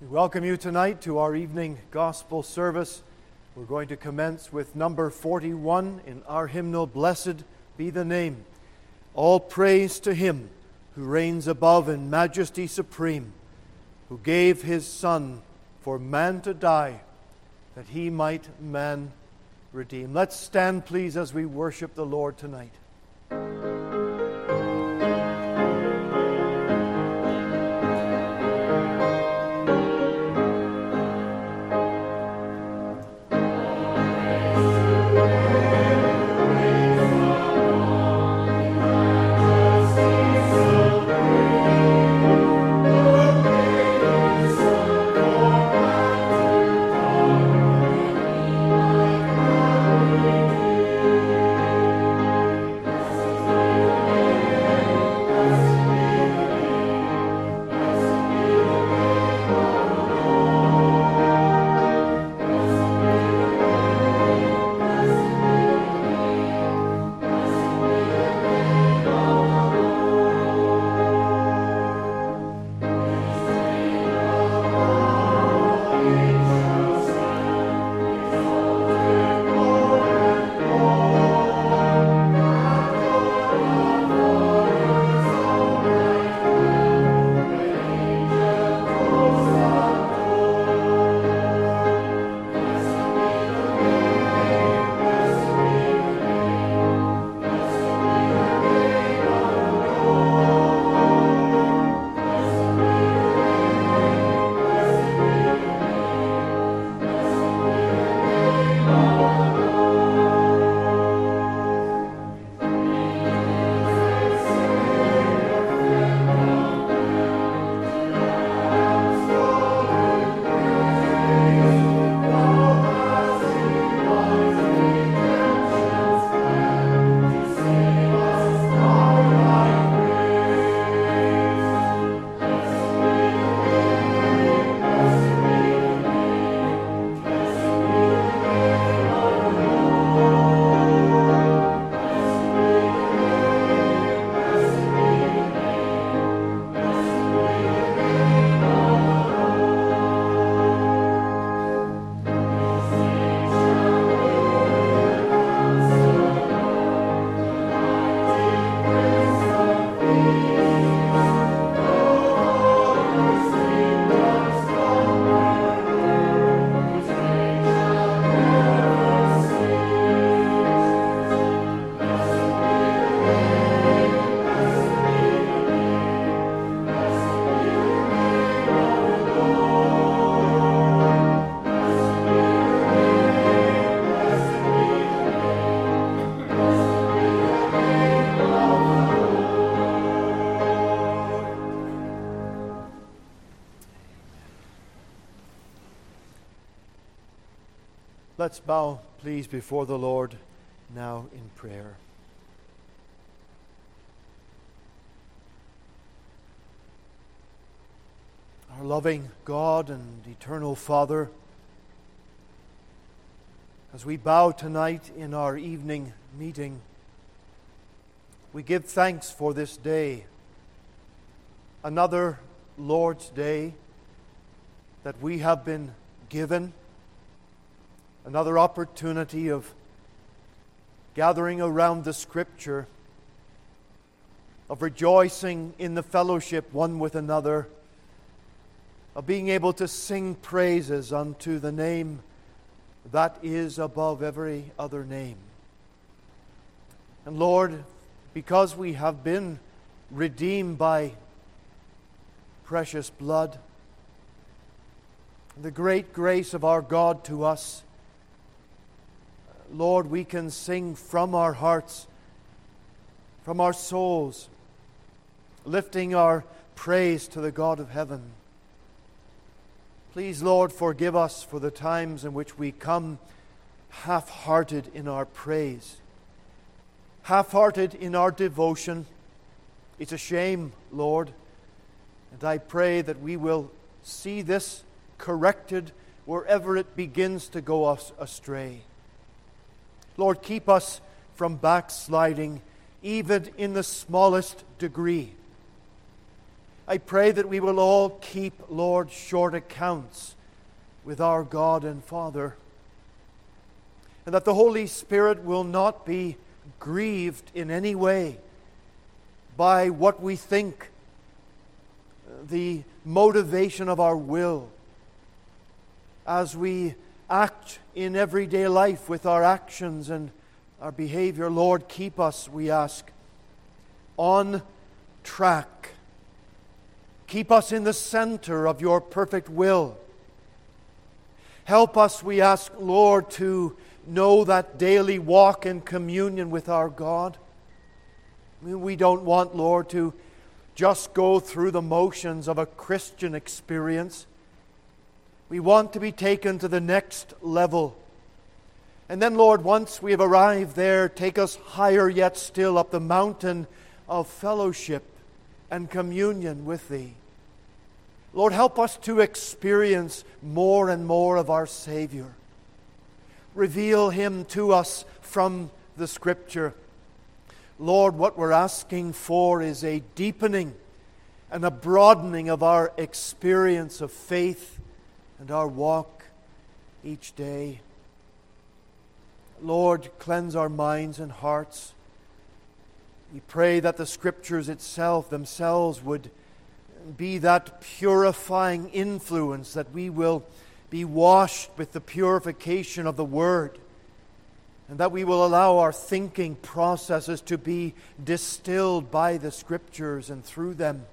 We welcome you tonight to our evening gospel service. We're going to commence with number 41 in our hymnal, Blessed Be the Name. All praise to Him who reigns above in majesty supreme, who gave His Son for man to die, that He might man redeem. Let's stand, please, as we worship the Lord tonight. Let's bow, please, before the Lord now in prayer. Our loving God and eternal Father, as we bow tonight in our evening meeting, we give thanks for this day, another Lord's Day that we have been given, another opportunity of gathering around the Scripture, of rejoicing in the fellowship one with another, of being able to sing praises unto the name that is above every other name. And Lord, because we have been redeemed by precious blood, the great grace of our God to us, Lord, we can sing from our hearts, from our souls, lifting our praise to the God of heaven. Please, Lord, forgive us for the times in which we come half-hearted in our praise, half-hearted in our devotion. It's a shame, Lord, and I pray that we will see this corrected wherever it begins to go us astray. Lord, keep us from backsliding, even in the smallest degree. I pray that we will all keep, Lord, short accounts with our God and Father, and that the Holy Spirit will not be grieved in any way by what we think, the motivation of our will, as we act in everyday life with our actions and our behavior. Lord, keep us, we ask, on track. Keep us in the center of your perfect will. Help us, we ask, Lord, to know that daily walk in communion with our God. We don't want, Lord, to just go through the motions of a Christian experience. We want to be taken to the next level. And then, Lord, once we have arrived there, take us higher yet still up the mountain of fellowship and communion with Thee. Lord, help us to experience more and more of our Savior. Reveal Him to us from the Scripture. Lord, what we're asking for is a deepening and a broadening of our experience of faith and our walk each day. Lord, cleanse our minds and hearts. We pray that the Scriptures themselves would be that purifying influence, that we will be washed with the purification of the Word, and that we will allow our thinking processes to be distilled by the Scriptures and through them.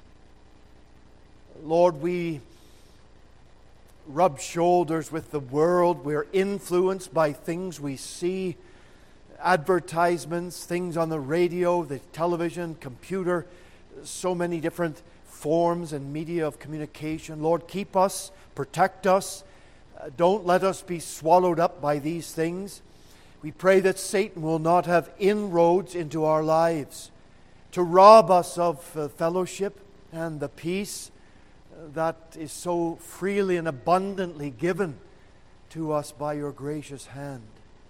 Lord, we rub shoulders with the world. We're influenced by things we see, advertisements, things on the radio, the television, computer, so many different forms and media of communication. Lord, keep us, protect us. Don't let us be swallowed up by these things. We pray that Satan will not have inroads into our lives to rob us of fellowship and the peace that is so freely and abundantly given to us by your gracious hand.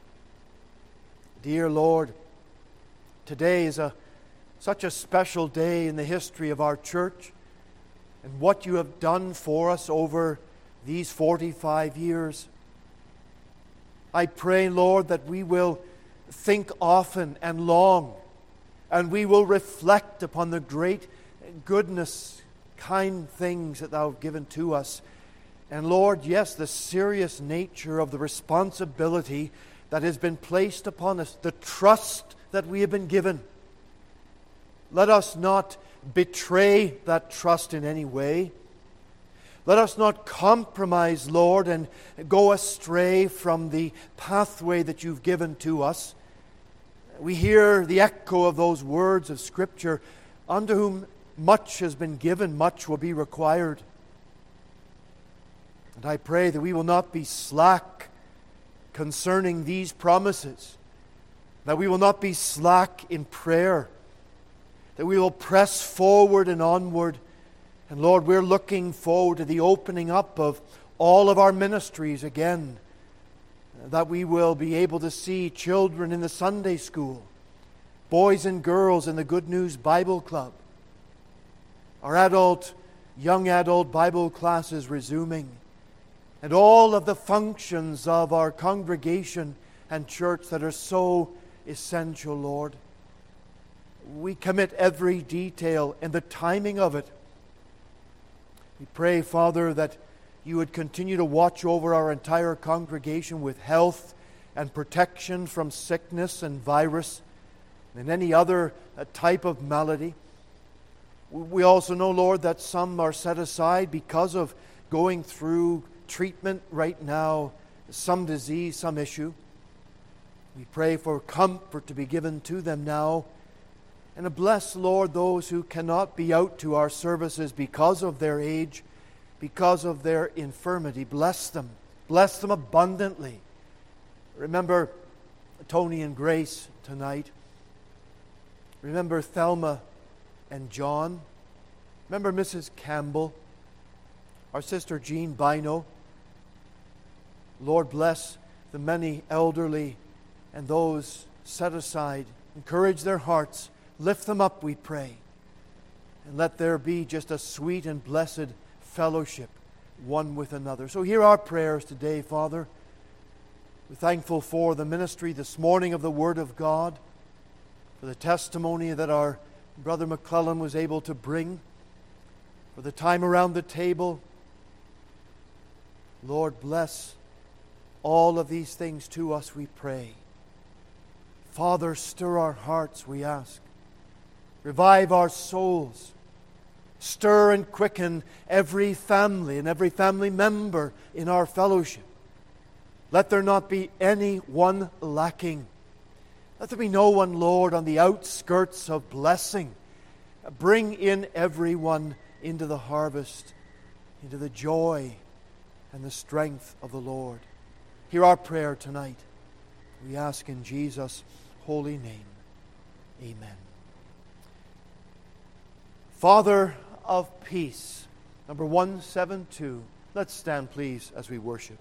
Dear Lord, today is such a special day in the history of our church, and what you have done for us over these 45 years. I pray, Lord, that we will think often and long, and we will reflect upon the great goodness, kind things that Thou have given to us. And Lord, yes, the serious nature of the responsibility that has been placed upon us, the trust that we have been given. Let us not betray that trust in any way. Let us not compromise, Lord, and go astray from the pathway that you've given to us. We hear the echo of those words of Scripture, unto whom much has been given, much will be required. And I pray that we will not be slack concerning these promises, that we will not be slack in prayer, that we will press forward and onward. And Lord, we're looking forward to the opening up of all of our ministries again, that we will be able to see children in the Sunday school, boys and girls in the Good News Bible Club, our young adult Bible classes resuming, and all of the functions of our congregation and church that are so essential, Lord. We commit every detail and the timing of it. We pray, Father, that you would continue to watch over our entire congregation with health and protection from sickness and virus and any other type of malady. We also know, Lord, that some are set aside because of going through treatment right now, some disease, some issue. We pray for comfort to be given to them now. And bless, Lord, those who cannot be out to our services because of their age, because of their infirmity. Bless them. Bless them abundantly. Remember Tony and Grace tonight. Remember Thelma and John. Remember Mrs. Campbell. Our sister Jean Bino. Lord, bless the many elderly and those set aside. Encourage their hearts. Lift them up, we pray. And let there be just a sweet and blessed fellowship one with another. So hear our prayers today, Father. We're thankful for the ministry this morning of the Word of God, for the testimony that our Brother McClellan was able to bring, for the time around the table. Lord, bless all of these things to us, we pray. Father, stir our hearts, we ask. Revive our souls. Stir and quicken every family and every family member in our fellowship. Let there not be any one lacking. Let there be no one, Lord, on the outskirts of blessing. Bring in everyone into the harvest, into the joy and the strength of the Lord. Hear our prayer tonight. We ask in Jesus' holy name. Amen. Father of peace, number 172. Let's stand, please, as we worship.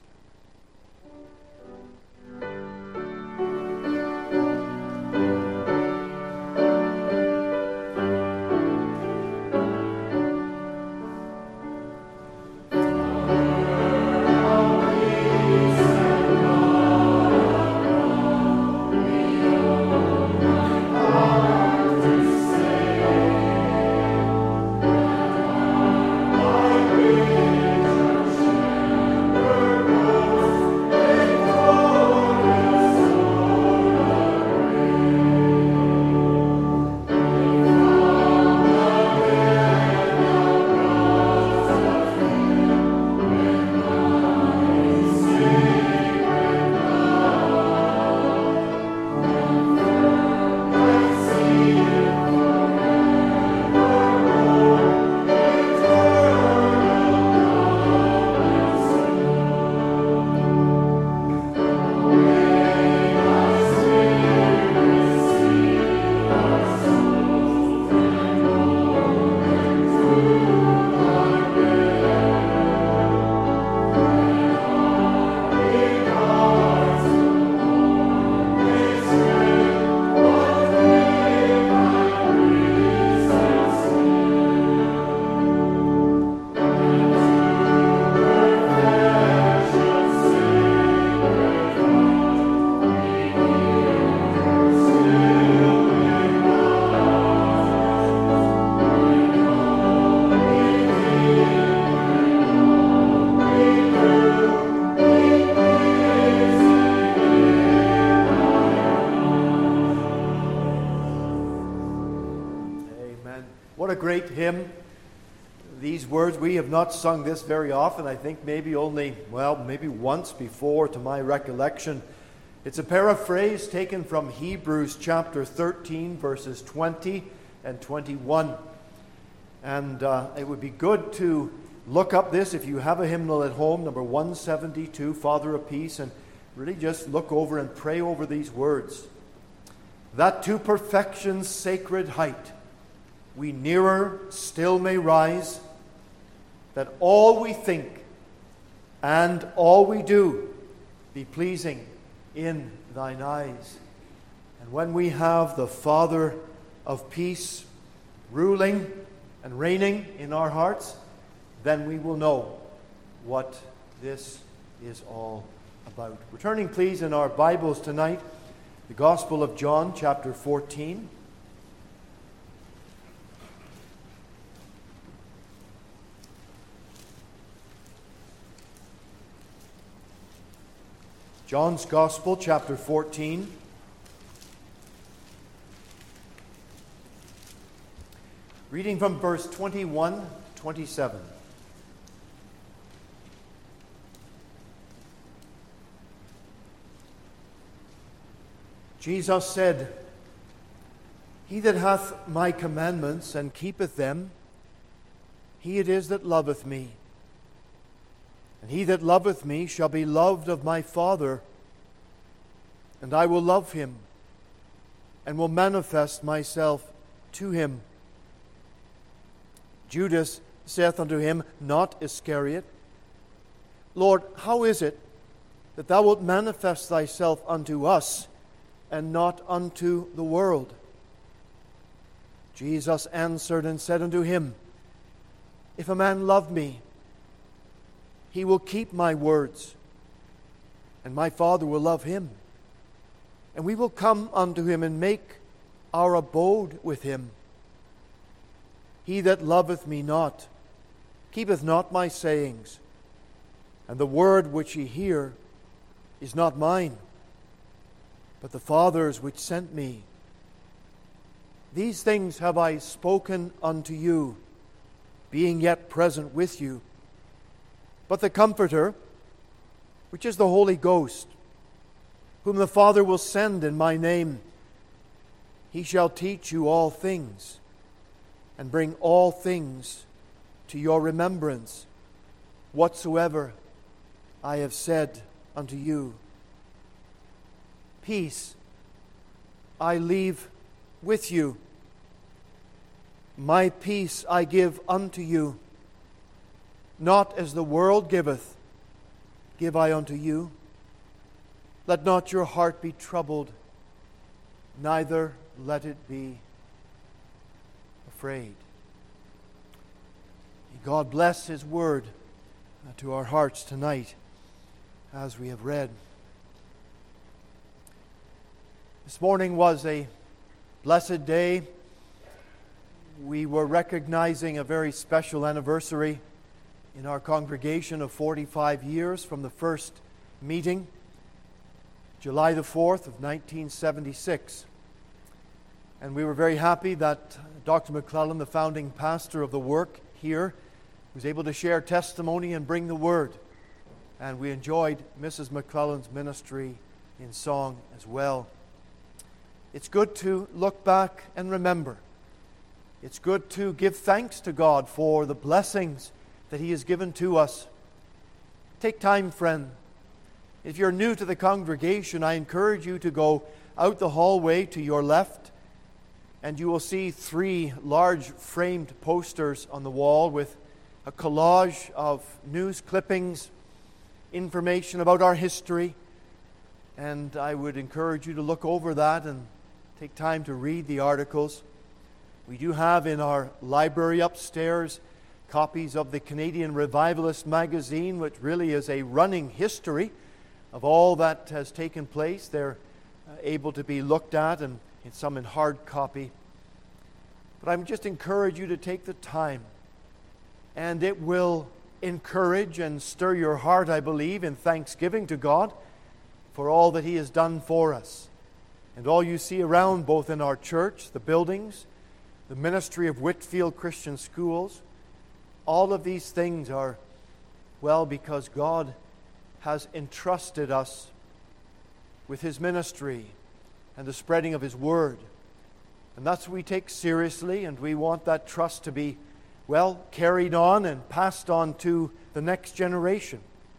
Great hymn. These words, we have not sung this very often. I think maybe once before to my recollection. It's a paraphrase taken from Hebrews chapter 13, verses 20 and 21. And it would be good to look up this if you have a hymnal at home, number 172, Father of Peace, and really just look over and pray over these words. That to perfection's sacred height we nearer still may rise, that all we think and all we do be pleasing in thine eyes. And when we have the Father of peace ruling and reigning in our hearts, then we will know what this is all about. We're turning, please, in our Bibles tonight, the Gospel of John, chapter 14. John's Gospel, chapter 14. Reading from verse 21, 27. Jesus said, He that hath my commandments and keepeth them, he it is that loveth me. And he that loveth me shall be loved of my Father, and I will love him, and will manifest myself to him. Judas saith unto him, not Iscariot, Lord, how is it that thou wilt manifest thyself unto us, and not unto the world? Jesus answered and said unto him, If a man love me, he will keep my words, and my Father will love him. And we will come unto him and make our abode with him. He that loveth me not, keepeth not my sayings, and the word which ye hear is not mine, but the Father's which sent me. These things have I spoken unto you, being yet present with you. But the Comforter, which is the Holy Ghost, whom the Father will send in my name, he shall teach you all things, and bring all things to your remembrance, whatsoever I have said unto you. Peace I leave with you. My peace I give unto you. Not as the world giveth, give I unto you. Let not your heart be troubled, neither let it be afraid. May God bless His word to our hearts tonight as we have read. This morning was a blessed day. We were recognizing a very special anniversary in our congregation of 45 years from the first meeting, July the 4th of 1976. And we were very happy that Dr. McClellan, the founding pastor of the work here, was able to share testimony and bring the word. And we enjoyed Mrs. McClellan's ministry in song as well. It's good to look back and remember. It's good to give thanks to God for the blessings that He has given to us. Take time, friend. If you're new to the congregation, I encourage you to go out the hallway to your left, and you will see 3 large framed posters on the wall with a collage of news clippings, information about our history, and I would encourage you to look over that and take time to read the articles. We do have in our library upstairs copies of the Canadian Revivalist magazine, which really is a running history of all that has taken place. They're able to be looked at, and some in hard copy. But I would just encourage you to take the time, and it will encourage and stir your heart, I believe, in thanksgiving to God for all that He has done for us. And all you see around, both in our church, the buildings, the ministry of Whitfield Christian Schools, all of these things are, well, because God has entrusted us with His ministry and the spreading of His Word. And that's what we take seriously, and we want that trust to be, well, carried on and passed on to the next generation.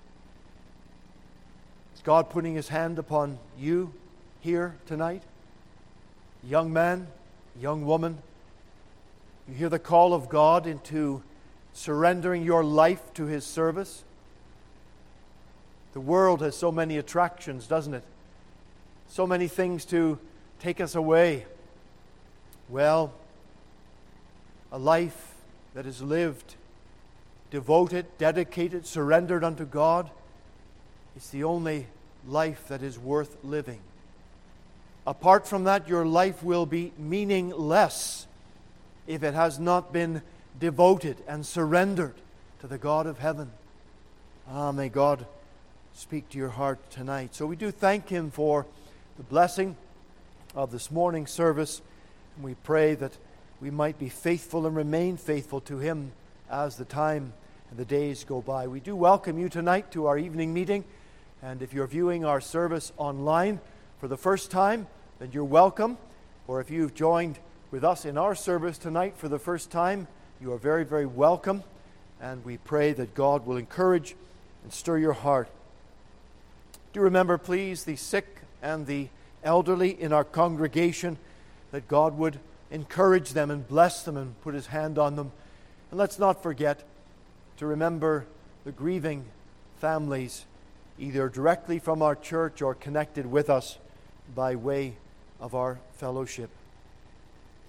Is God putting His hand upon you here tonight? Young man, young woman, you hear the call of God into surrendering your life to His service? The world has so many attractions, doesn't it? So many things to take us away. Well, a life that is lived, devoted, dedicated, surrendered unto God, is the only life that is worth living. Apart from that, your life will be meaningless if it has not been devoted and surrendered to the God of heaven. May God speak to your heart tonight. So we do thank Him for the blessing of this morning's service, and we pray that we might be faithful and remain faithful to Him as the time and the days go by. We do welcome you tonight to our evening meeting, and if you're viewing our service online for the first time, then you're welcome. Or if you've joined with us in our service tonight for the first time, you are very, very welcome, and we pray that God will encourage and stir your heart. Do remember, please, the sick and the elderly in our congregation, that God would encourage them and bless them and put His hand on them. And let's not forget to remember the grieving families, either directly from our church or connected with us by way of our fellowship.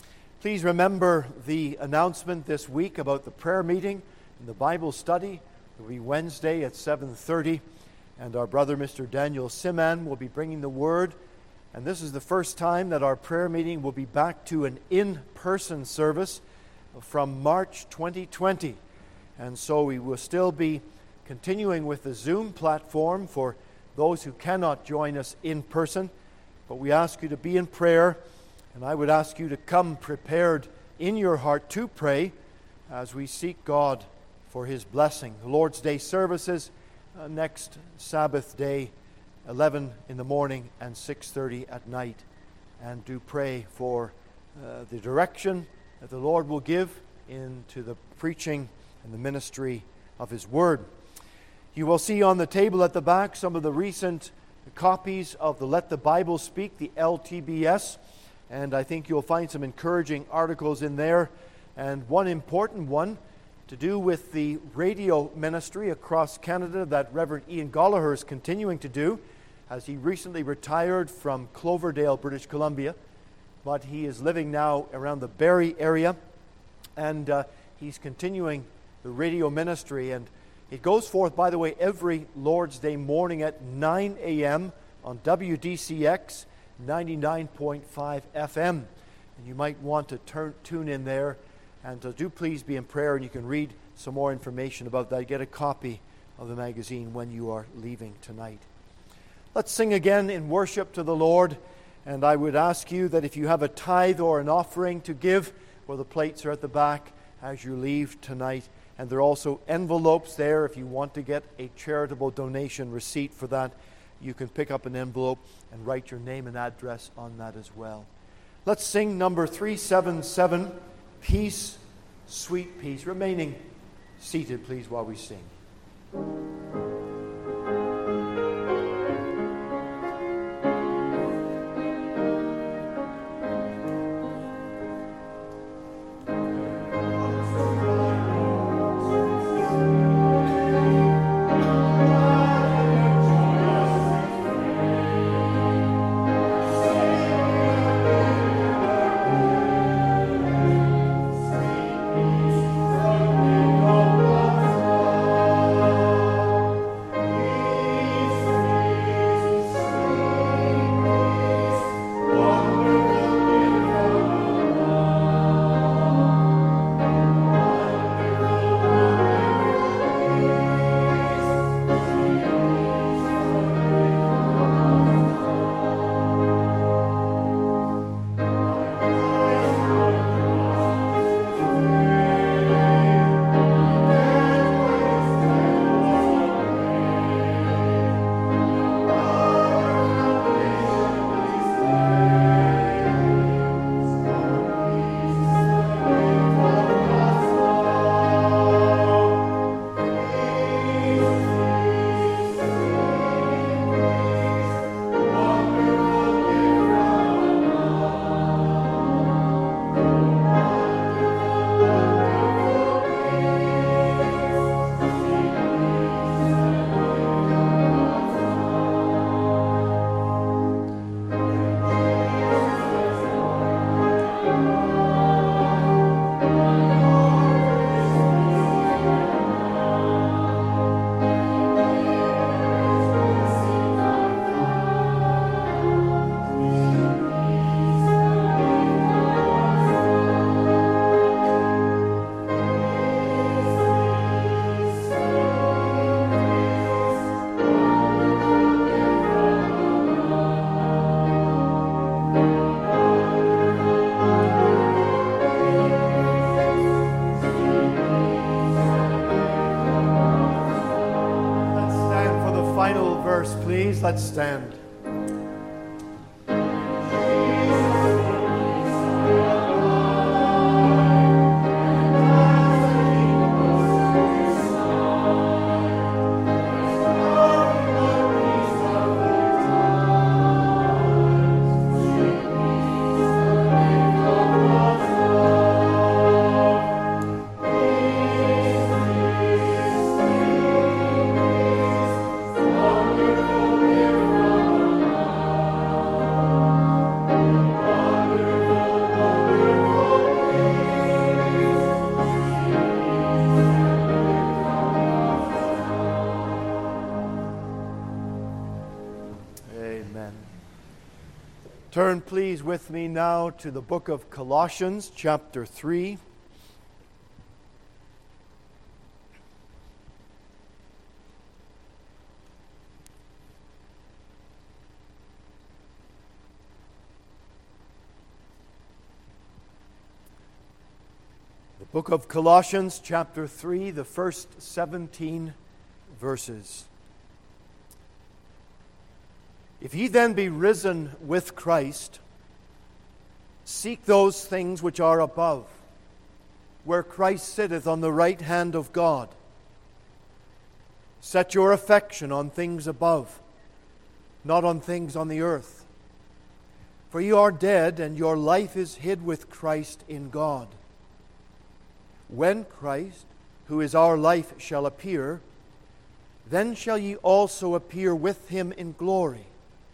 Please remember the announcement this week about the prayer meeting and the Bible study. It will be Wednesday at 7:30, and our brother Mr. Daniel Siman will be bringing the Word. And this is the first time that our prayer meeting will be back to an in-person service from March 2020. And so we will still be continuing with the Zoom platform for those who cannot join us in person. But we ask you to be in prayer, and I would ask you to come prepared in your heart to pray as we seek God for His blessing. The Lord's Day services next Sabbath day, 11 in the morning and 6:30 at night. And do pray for the direction that the Lord will give into the preaching and the ministry of His Word. You will see on the table at the back some of the recent copies of the Let the Bible Speak, the LTBS, and I think you'll find some encouraging articles in there, and one important one to do with the radio ministry across Canada that Reverend Ian Gallagher is continuing to do, as he recently retired from Cloverdale, British Columbia, but he is living now around the Barrie area, and he's continuing the radio ministry. And it goes forth, by the way, every Lord's Day morning at 9 a.m. on WDCX 99.5 FM. And you might want to tune in there, and do please be in prayer, and you can read some more information about that. Get a copy of the magazine when you are leaving tonight. Let's sing again in worship to the Lord, and I would ask you that if you have a tithe or an offering to give, well, the plates are at the back as you leave tonight. And there are also envelopes there. If you want to get a charitable donation receipt for that, you can pick up an envelope and write your name and address on that as well. Let's sing number 377, Peace, Sweet Peace. Remaining seated, please, while we sing. Let's stand. Turn, please, with me now to the book of Colossians, chapter 3. The book of Colossians, chapter 3, the first 17 verses. If ye then be risen with Christ, seek those things which are above, where Christ sitteth on the right hand of God. Set your affection on things above, not on things on the earth. For ye are dead, and your life is hid with Christ in God. When Christ, who is our life, shall appear, then shall ye also appear with him in glory.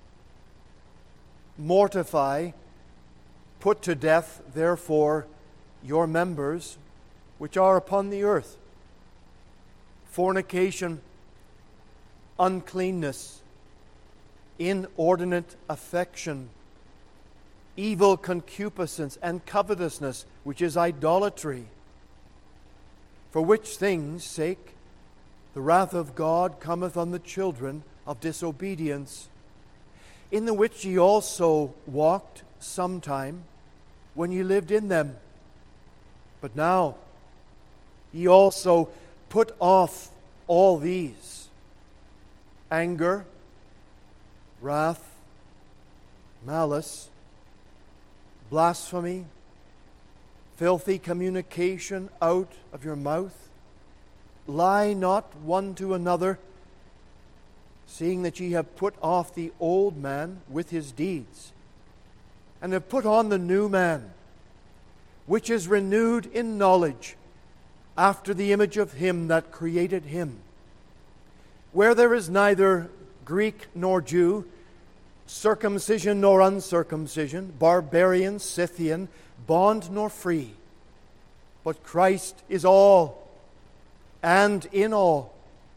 Mortify, put to death, therefore, your members which are upon the earth: fornication, uncleanness, inordinate affection, evil concupiscence, and covetousness, which is idolatry. For which things' sake the wrath of God cometh on the children of disobedience, in the which ye also walked sometime when ye lived in them. But now ye also put off all these: anger, wrath, malice, blasphemy, filthy communication out of your mouth. Lie not one to another, seeing that ye have put off the old man with his deeds, and have put on the new man, which is renewed in knowledge, after the image of him that created him, where there is neither Greek nor Jew, circumcision nor uncircumcision, barbarian, Scythian, bond nor free, but Christ is all, and in all.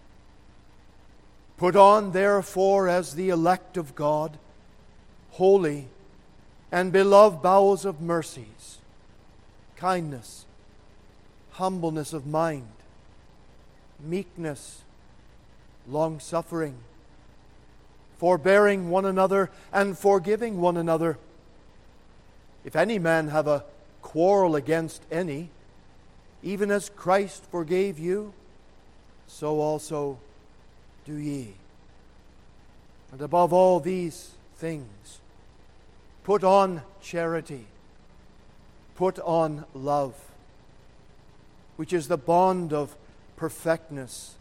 Put on, therefore, as the elect of God, holy and beloved bowels of mercies, kindness, humbleness of mind, meekness, long-suffering, forbearing one another and forgiving one another. If any man have a quarrel against any, even as Christ forgave you, so also do ye. And above all these things, put on charity, put on love, which is the bond of perfectness.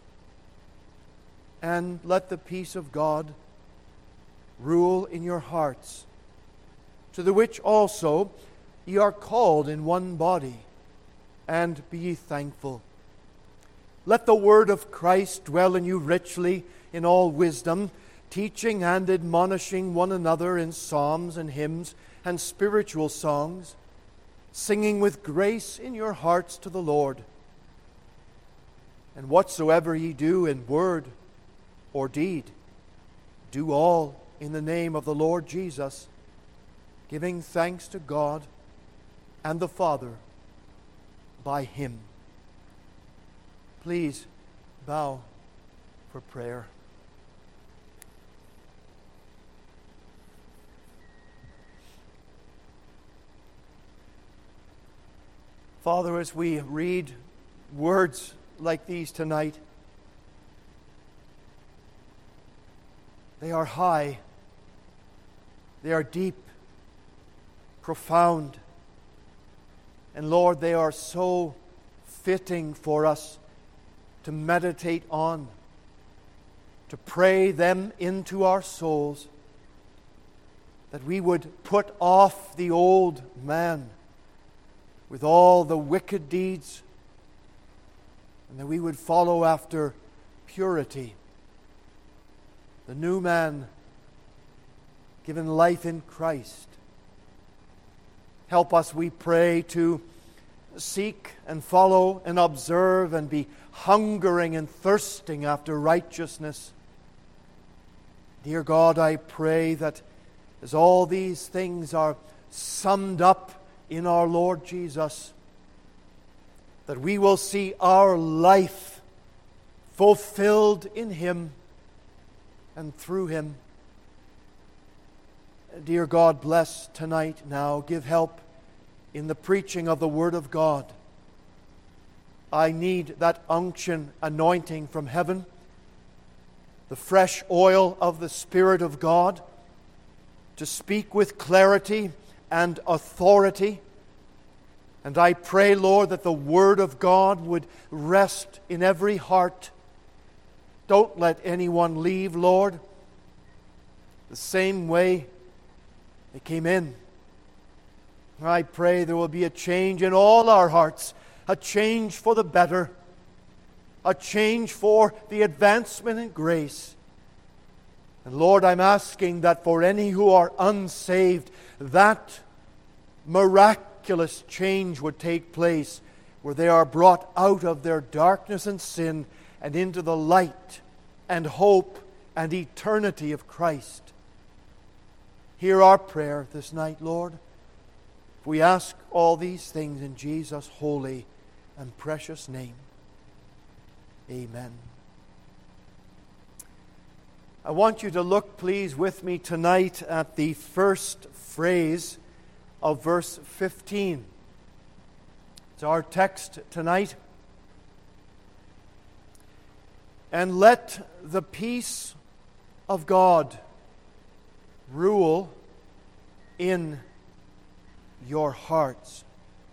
And let the peace of God rule in your hearts, to the which also ye are called in one body, and be ye thankful. Let the word of Christ dwell in you richly in all wisdom, teaching and admonishing one another in psalms and hymns and spiritual songs, singing with grace in your hearts to the Lord. And whatsoever ye do in word or deed, do all in the name of the Lord Jesus, giving thanks to God and the Father by him. Please bow for prayer. Father, as we read words like these tonight, they are high, they are deep, profound, and Lord, they are so fitting for us to meditate on, to pray them into our souls, that we would put off the old man with all the wicked deeds, and that we would follow after purity, the new man given life in Christ. Help us, we pray, to seek and follow and observe and be hungering and thirsting after righteousness. Dear God, I pray that as all these things are summed up in our Lord Jesus, that we will see our life fulfilled in Him and through Him. Dear God, bless tonight now. Give help in the preaching of the Word of God. I need that unction, anointing from heaven, the fresh oil of the Spirit of God, to speak with clarity and authority. And I pray, Lord, that the Word of God would rest in every heart. Don't let anyone leave, Lord, the same way they came in. I pray there will be a change in all our hearts, a change for the better, a change for the advancement in grace. And Lord, I'm asking that for any who are unsaved, that miraculous change would take place, where they are brought out of their darkness and sin and into the light and hope and eternity of Christ. Hear our prayer this night, Lord. We ask all these things in Jesus' holy and precious name. Amen. I want you to look, please, with me tonight at the first phrase of verse 15. It's our text tonight. And let the peace of God rule in your hearts.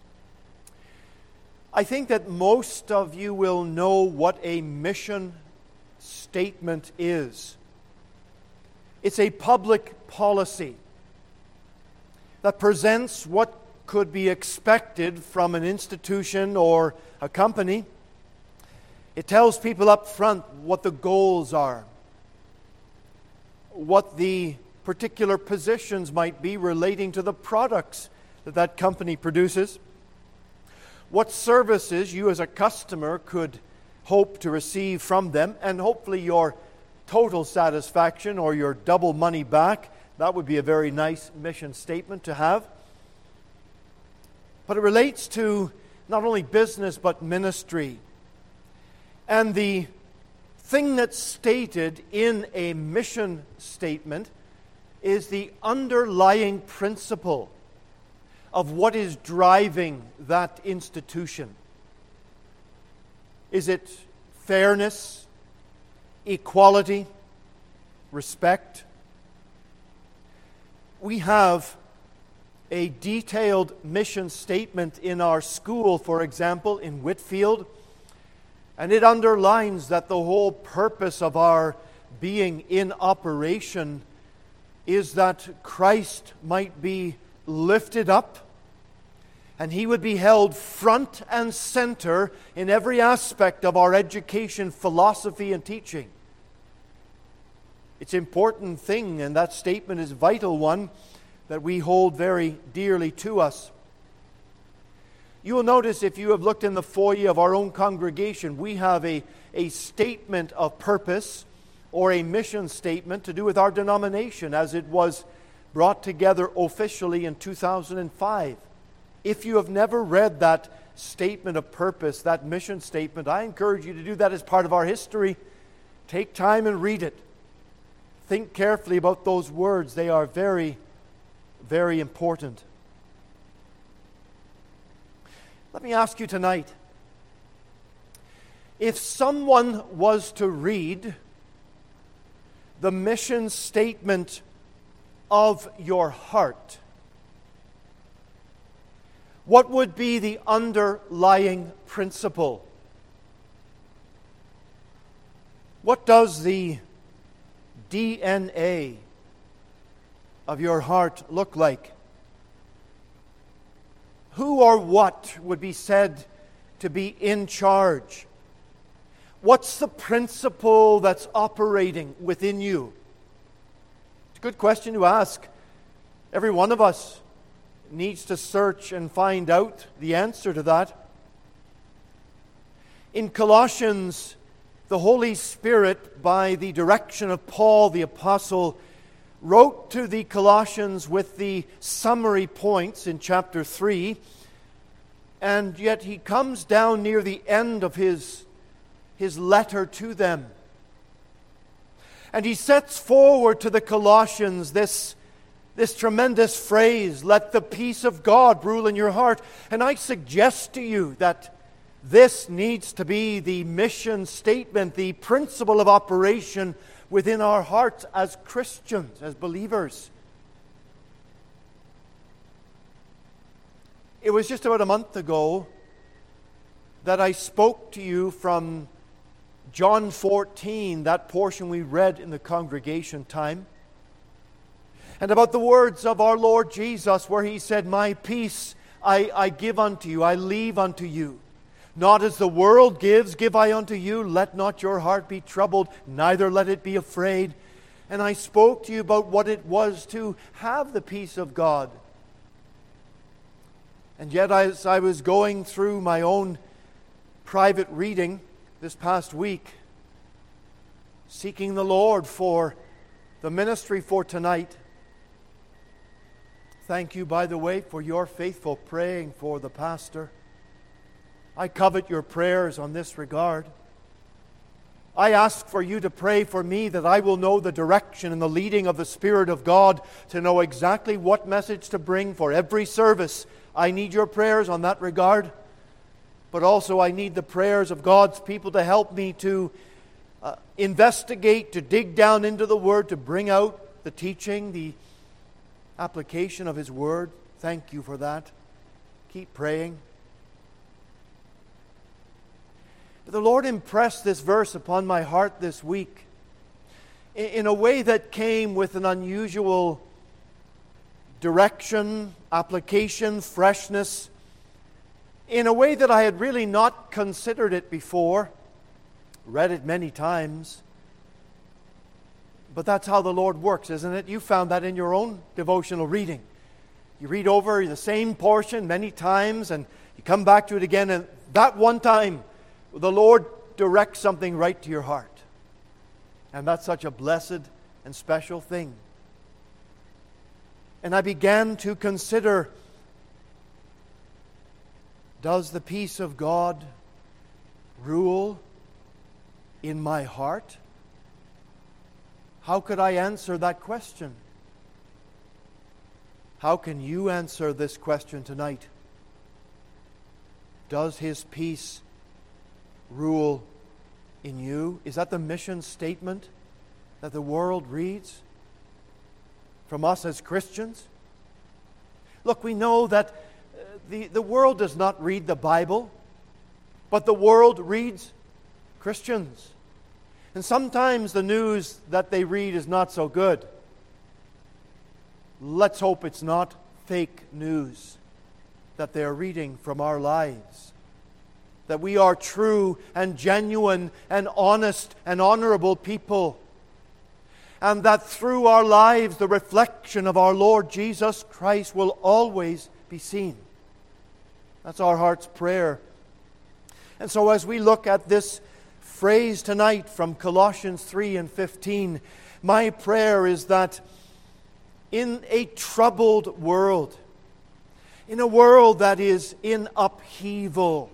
I think that most of you will know what a mission statement is. It's a public policy that presents what could be expected from an institution or a company. It tells people up front what the goals are, what the particular positions might be relating to the products that that company produces, what services you as a customer could hope to receive from them, and hopefully your total satisfaction or your double money back. That would be a very nice mission statement to have. But it relates to not only business but ministry. And the thing that's stated in a mission statement is the underlying principle of what is driving that institution. Is it fairness, equality, respect? We have a detailed mission statement in our school, for example, in Whitfield, and it underlines that the whole purpose of our being in operation is that Christ might be lifted up and He would be held front and center in every aspect of our education, philosophy, and teaching. It's an important thing, and that statement is a vital one that we hold very dearly to us. You will notice, if you have looked in the foyer of our own congregation, we have a statement of purpose or a mission statement to do with our denomination as it was brought together officially in 2005. If you have never read that statement of purpose, that mission statement, I encourage you to do that as part of our history. Take time and read it. Think carefully about those words. They are very, very important. Let me ask you tonight, if someone was to read the mission statement of your heart, what would be the underlying principle? What does the DNA of your heart look like? Who or what would be said to be in charge? What's the principle that's operating within you? It's a good question to ask. Every one of us needs to search and find out the answer to that. In Colossians, the Holy Spirit, by the direction of Paul the Apostle, wrote to the Colossians with the summary points in chapter 3, and yet he comes down near the end of his letter to them. And he sets forward to the Colossians this tremendous phrase, "Let the peace of God rule in your heart." And I suggest to you that this needs to be the mission statement, the principle of operation within our hearts as Christians, as believers. It was just about a month ago that I spoke to you from John 14, that portion we read in the congregation time, and about the words of our Lord Jesus where He said, "My peace I give unto you, I leave unto you. Not as the world gives, give I unto you. Let not your heart be troubled, neither let it be afraid." And I spoke to you about what it was to have the peace of God. And yet, as I was going through my own private reading this past week, seeking the Lord for the ministry for tonight. Thank you, by the way, for your faithful praying for the pastor. I covet your prayers on this regard. I ask for you to pray for me that I will know the direction and the leading of the Spirit of God to know exactly what message to bring for every service. I need your prayers on that regard. But also I need the prayers of God's people to help me to investigate, to dig down into the Word, to bring out the teaching, the application of His Word. Thank you for that. Keep praying. But the Lord impressed this verse upon my heart this week in a way that came with an unusual direction, application, freshness, in a way that I had really not considered it before, read it many times. But that's how the Lord works, isn't it? You found that in your own devotional reading. You read over the same portion many times and you come back to it again, and that one time the Lord directs something right to your heart. And that's such a blessed and special thing. And I began to consider, does the peace of God rule in my heart? How could I answer that question? How can you answer this question tonight? Does His peace rule in you? Is that the mission statement that the world reads from us as Christians? Look, we know that the world does not read the Bible, but the world reads Christians. And sometimes the news that they read is not so good. Let's hope it's not fake news that they are reading from our lives. That we are true and genuine and honest and honorable people. And that through our lives the reflection of our Lord Jesus Christ will always be seen. That's our heart's prayer. And so as we look at this phrase tonight from Colossians 3 and 15, my prayer is that in a troubled world, in a world that is in upheaval,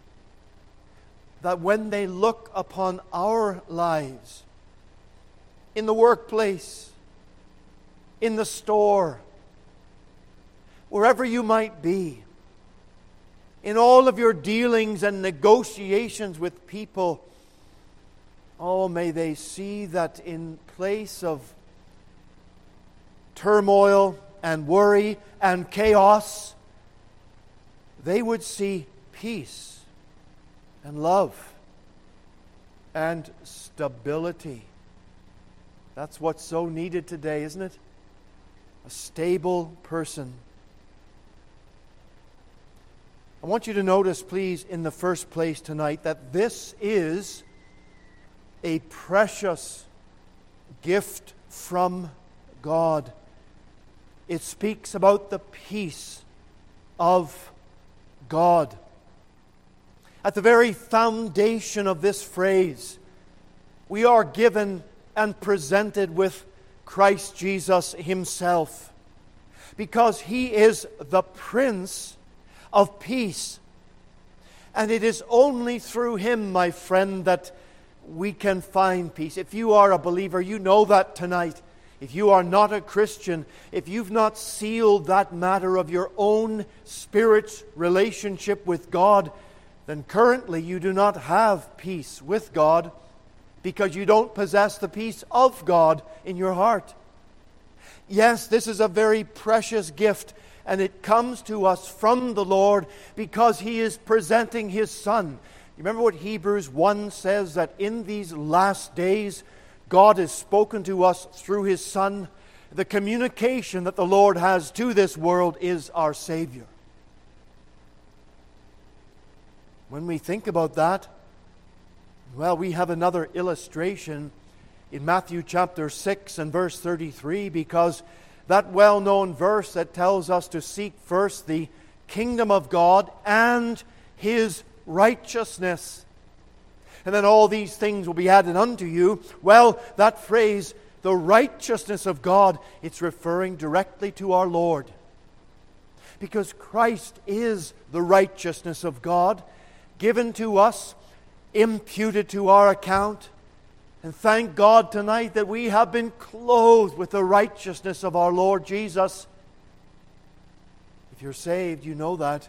that when they look upon our lives, in the workplace, in the store, wherever you might be, in all of your dealings and negotiations with people, oh, may they see that in place of turmoil and worry and chaos, they would see peace and love and stability. That's what's so needed today, isn't it? A stable person. I want you to notice, please, in the first place tonight, that this is a precious gift from God. It speaks about the peace of God. At the very foundation of this phrase, we are given and presented with Christ Jesus himself, because he is the Prince of Peace. And it is only through him, my friend, that we can find peace. If you are a believer, you know that tonight. If you are not a Christian, if you've not sealed that matter of your own spirit's relationship with God, then currently you do not have peace with God, because you don't possess the peace of God in your heart. Yes, this is a very precious gift, and it comes to us from the Lord because he is presenting his Son. You remember what Hebrews 1 says, that in these last days God has spoken to us through his Son. The communication that the Lord has to this world is our Savior. When we think about that, well, we have another illustration in Matthew chapter 6 and verse 33, because that well-known verse that tells us to seek first the kingdom of God and his righteousness, and then all these things will be added unto you. Well, that phrase, the righteousness of God, it's referring directly to our Lord, because Christ is the righteousness of God, given to us, imputed to our account. And thank God tonight that we have been clothed with the righteousness of our Lord Jesus. If you're saved, you know that.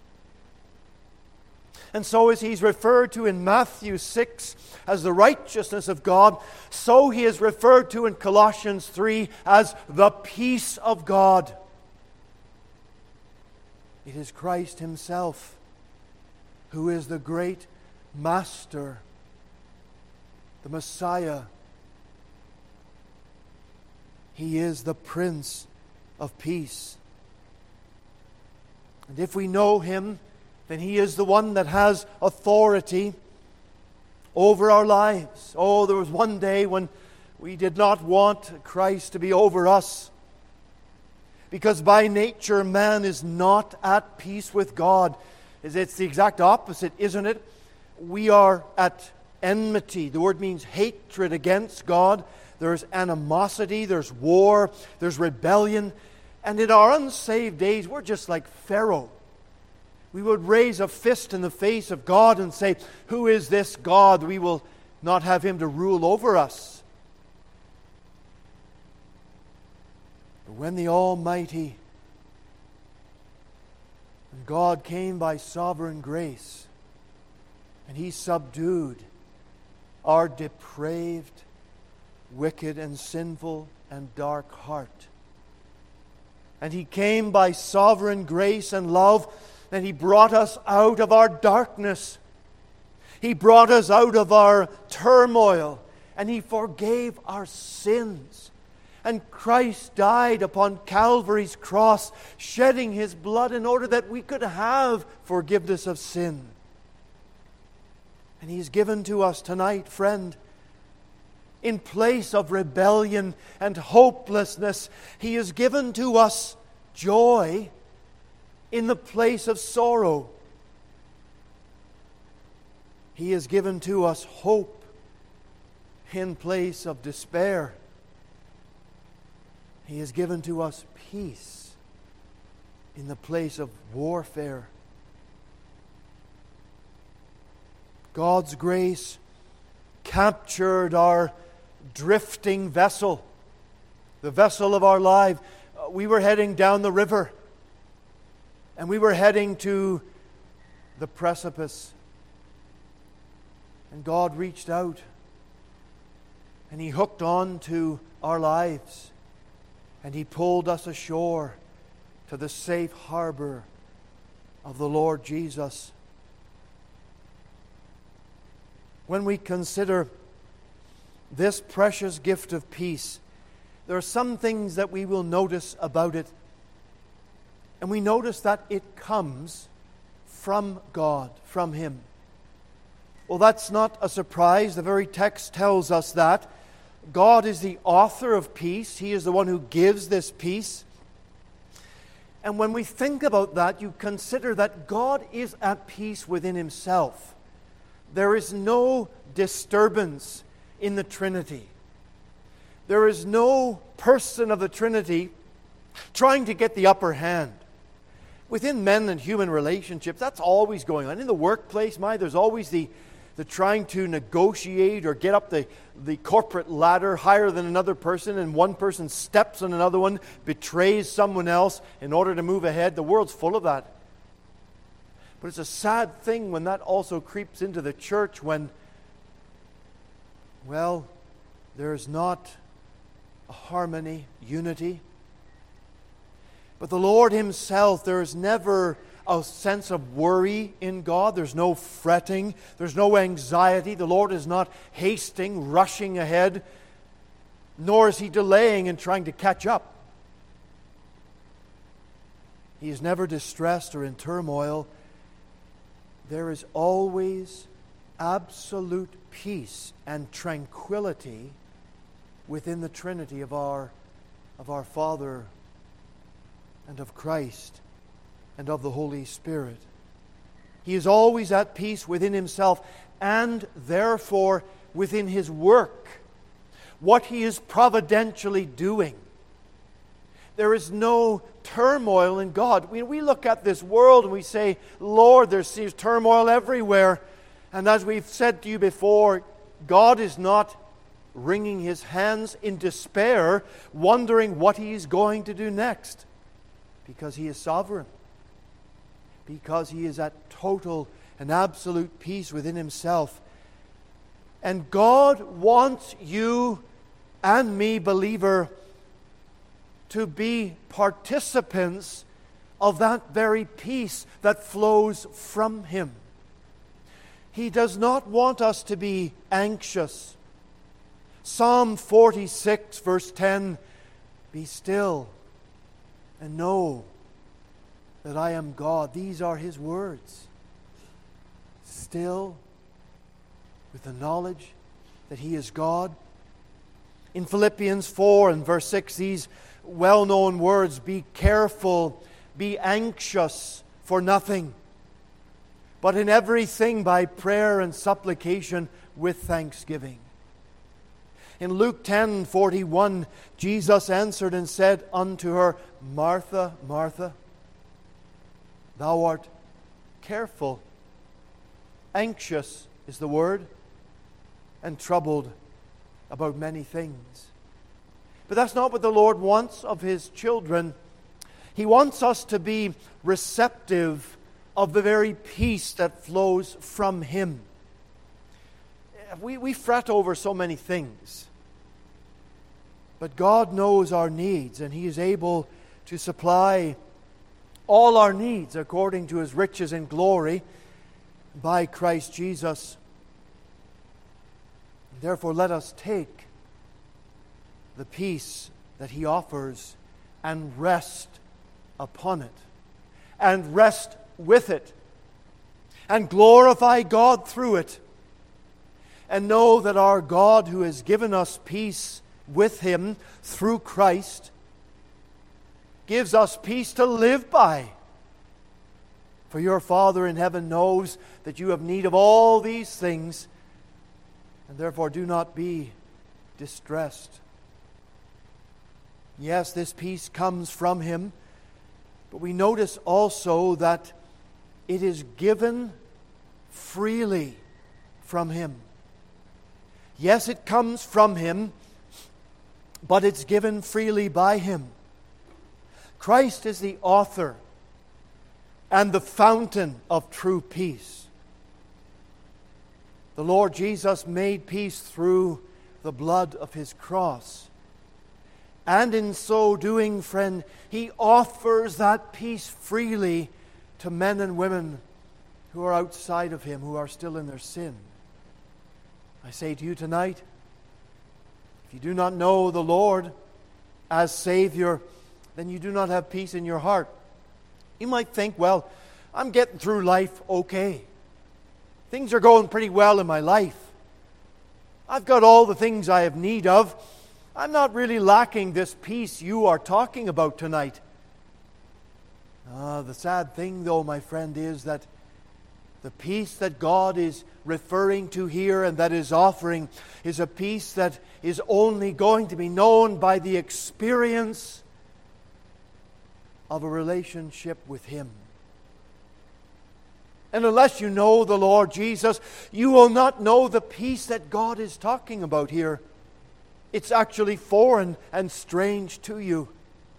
And so as he's referred to in Matthew 6 as the righteousness of God, so he is referred to in Colossians 3 as the peace of God. It is Christ himself who is the great Master, the Messiah. He is the Prince of Peace. And if we know him, then he is the one that has authority over our lives. Oh, there was one day when we did not want Christ to be over us, because by nature man is not at peace with God. It's the exact opposite, isn't it? We are at enmity. The word means hatred against God. There's animosity, there's war, there's rebellion. And in our unsaved days, we're just like Pharaoh. We would raise a fist in the face of God and say, "Who is this God? We will not have him to rule over us." But when the Almighty and God came by sovereign grace, and he subdued our depraved, wicked, and sinful, and dark heart. And he came by sovereign grace and love, and he brought us out of our darkness. He brought us out of our turmoil, and he forgave our sins. And Christ died upon Calvary's cross, shedding his blood in order that we could have forgiveness of sin. And he's given to us tonight, friend, in place of rebellion and hopelessness, he has given to us joy in the place of sorrow. He has given to us hope in place of despair. He has given to us peace in the place of warfare. God's grace captured our drifting vessel, the vessel of our life. We were heading down the river, and we were heading to the precipice. And God reached out, and he hooked on to our lives, and he pulled us ashore to the safe harbor of the Lord Jesus. When we consider this precious gift of peace, there are some things that we will notice about it. And we notice that it comes from God, from him. Well, that's not a surprise. The very text tells us that. God is the author of peace. He is the one who gives this peace. And when we think about that, you consider that God is at peace within himself. There is no disturbance in the Trinity. There is no person of the Trinity trying to get the upper hand. Within men and human relationships, that's always going on. In the workplace, there's always the trying to negotiate or get up the corporate ladder higher than another person, and one person steps on another one, betrays someone else in order to move ahead. The world's full of that. But it's a sad thing when that also creeps into the church when, there's not a harmony, unity. But the Lord Himself, there is never a sense of worry in God. There's no fretting. There's no anxiety. The Lord is not hasting, rushing ahead, nor is He delaying and trying to catch up. He is never distressed or in turmoil. There is always absolute peace and tranquility within the Trinity of our Father and of Christ and of the Holy Spirit. He is always at peace within Himself and therefore within His work, what He is providentially doing. There is no turmoil in God. We look at this world and we say, Lord, there seems turmoil everywhere. And as we've said to you before, God is not wringing His hands in despair, wondering what He is going to do next. Because He is sovereign. Because He is at total and absolute peace within Himself. And God wants you and me, believer, to be participants of that very peace that flows from Him. He does not want us to be anxious. Psalm 46, verse 10, "Be still and know that I am God." These are His words. Still, with the knowledge that He is God. In Philippians 4 and verse 6, these well-known words, "Be careful, be anxious for nothing, but in everything by prayer and supplication with thanksgiving." In Luke 10:41, Jesus answered and said unto her, "Martha, Martha, thou art careful." Anxious is the word, and troubled about many things. But that's not what the Lord wants of His children. He wants us to be receptive of the very peace that flows from Him. We fret over so many things. But God knows our needs, and He is able to supply all our needs according to His riches and glory by Christ Jesus. Therefore, let us take the peace that He offers and rest upon it, and rest with it, and glorify God through it, and know that our God, who has given us peace with Him through Christ, gives us peace to live by. For your Father in heaven knows that you have need of all these things, and therefore do not be distressed. Yes, this peace comes from Him, but we notice also that it is given freely from Him. Yes, it comes from Him, but it's given freely by Him. Christ is the author and the fountain of true peace. The Lord Jesus made peace through the blood of His cross. And in so doing, friend, He offers that peace freely to men and women who are outside of Him, who are still in their sin. I say to you tonight, if you do not know the Lord as Savior, then you do not have peace in your heart. You might think, well, I'm getting through life okay. Things are going pretty well in my life. I've got all the things I have need of. I'm not really lacking this peace you are talking about tonight. The sad thing, though, my friend, is that the peace that God is referring to here and that is offering is a peace that is only going to be known by the experience of a relationship with Him. And unless you know the Lord Jesus, you will not know the peace that God is talking about here. It's actually foreign and strange to you.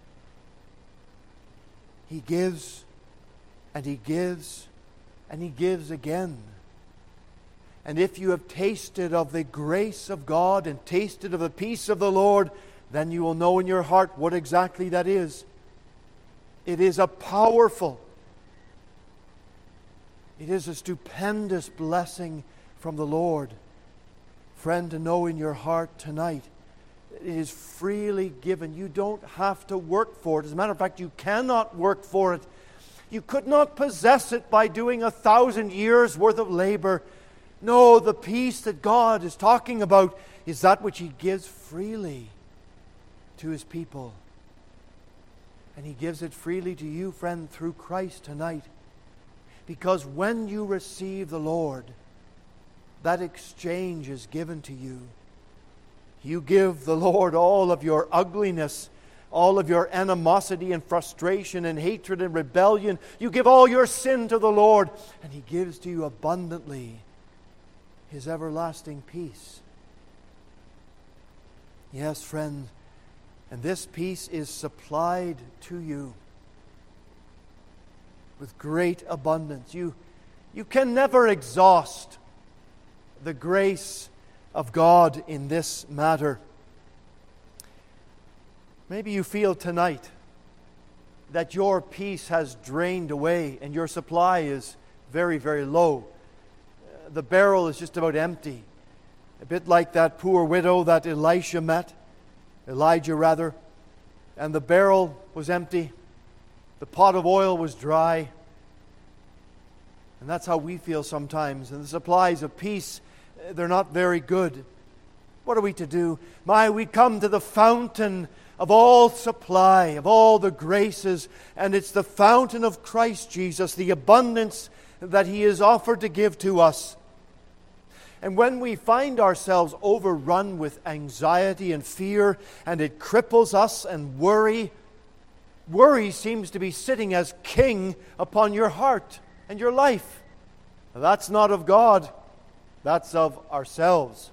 He gives, and He gives, and He gives again. And if you have tasted of the grace of God and tasted of the peace of the Lord, then you will know in your heart what exactly that is. It is a powerful, it is a stupendous blessing from the Lord. Friend, to know in your heart tonight, it is freely given. You don't have to work for it. As a matter of fact, you cannot work for it. You could not possess it by doing 1,000 years' worth of labor. No, the peace that God is talking about is that which He gives freely to His people. And He gives it freely to you, friend, through Christ tonight. Because when you receive the Lord, that exchange is given to you. You give the Lord all of your ugliness, all of your animosity and frustration and hatred and rebellion. You give all your sin to the Lord, and He gives to you abundantly His everlasting peace. Yes, friend, and this peace is supplied to you with great abundance. You can never exhaust the grace of God in this matter. Maybe you feel tonight that your peace has drained away and your supply is very, very low. The barrel is just about empty. A bit like that poor widow that Elijah met, and the barrel was empty. The pot of oil was dry. And that's how we feel sometimes. And the supplies of peace, they're not very good. What are we to do? We come to the fountain of all supply, of all the graces, and it's the fountain of Christ Jesus, the abundance that He is offered to give to us. And when we find ourselves overrun with anxiety and fear, and it cripples us, and worry seems to be sitting as king upon your heart and your life. That's not of God. That's of ourselves.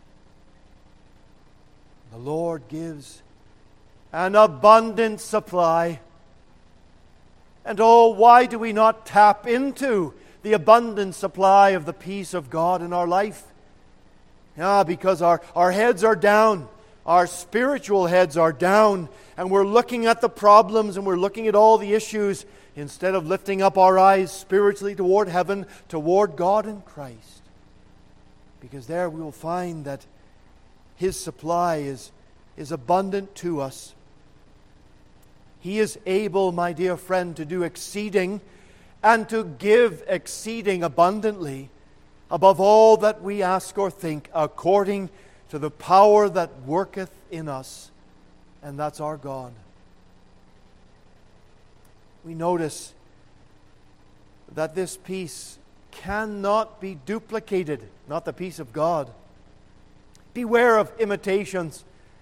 The Lord gives an abundant supply. And oh, why do we not tap into the abundant supply of the peace of God in our life? Because our heads are down. Our spiritual heads are down. And we're looking at the problems and we're looking at all the issues instead of lifting up our eyes spiritually toward heaven, toward God and Christ. Because there we will find that His supply is abundant to us. He is able, my dear friend, to do exceeding and to give exceeding abundantly above all that we ask or think, according to the power that worketh in us. And that's our God. We notice that this peace cannot be duplicated, not the peace of God. Beware of imitations.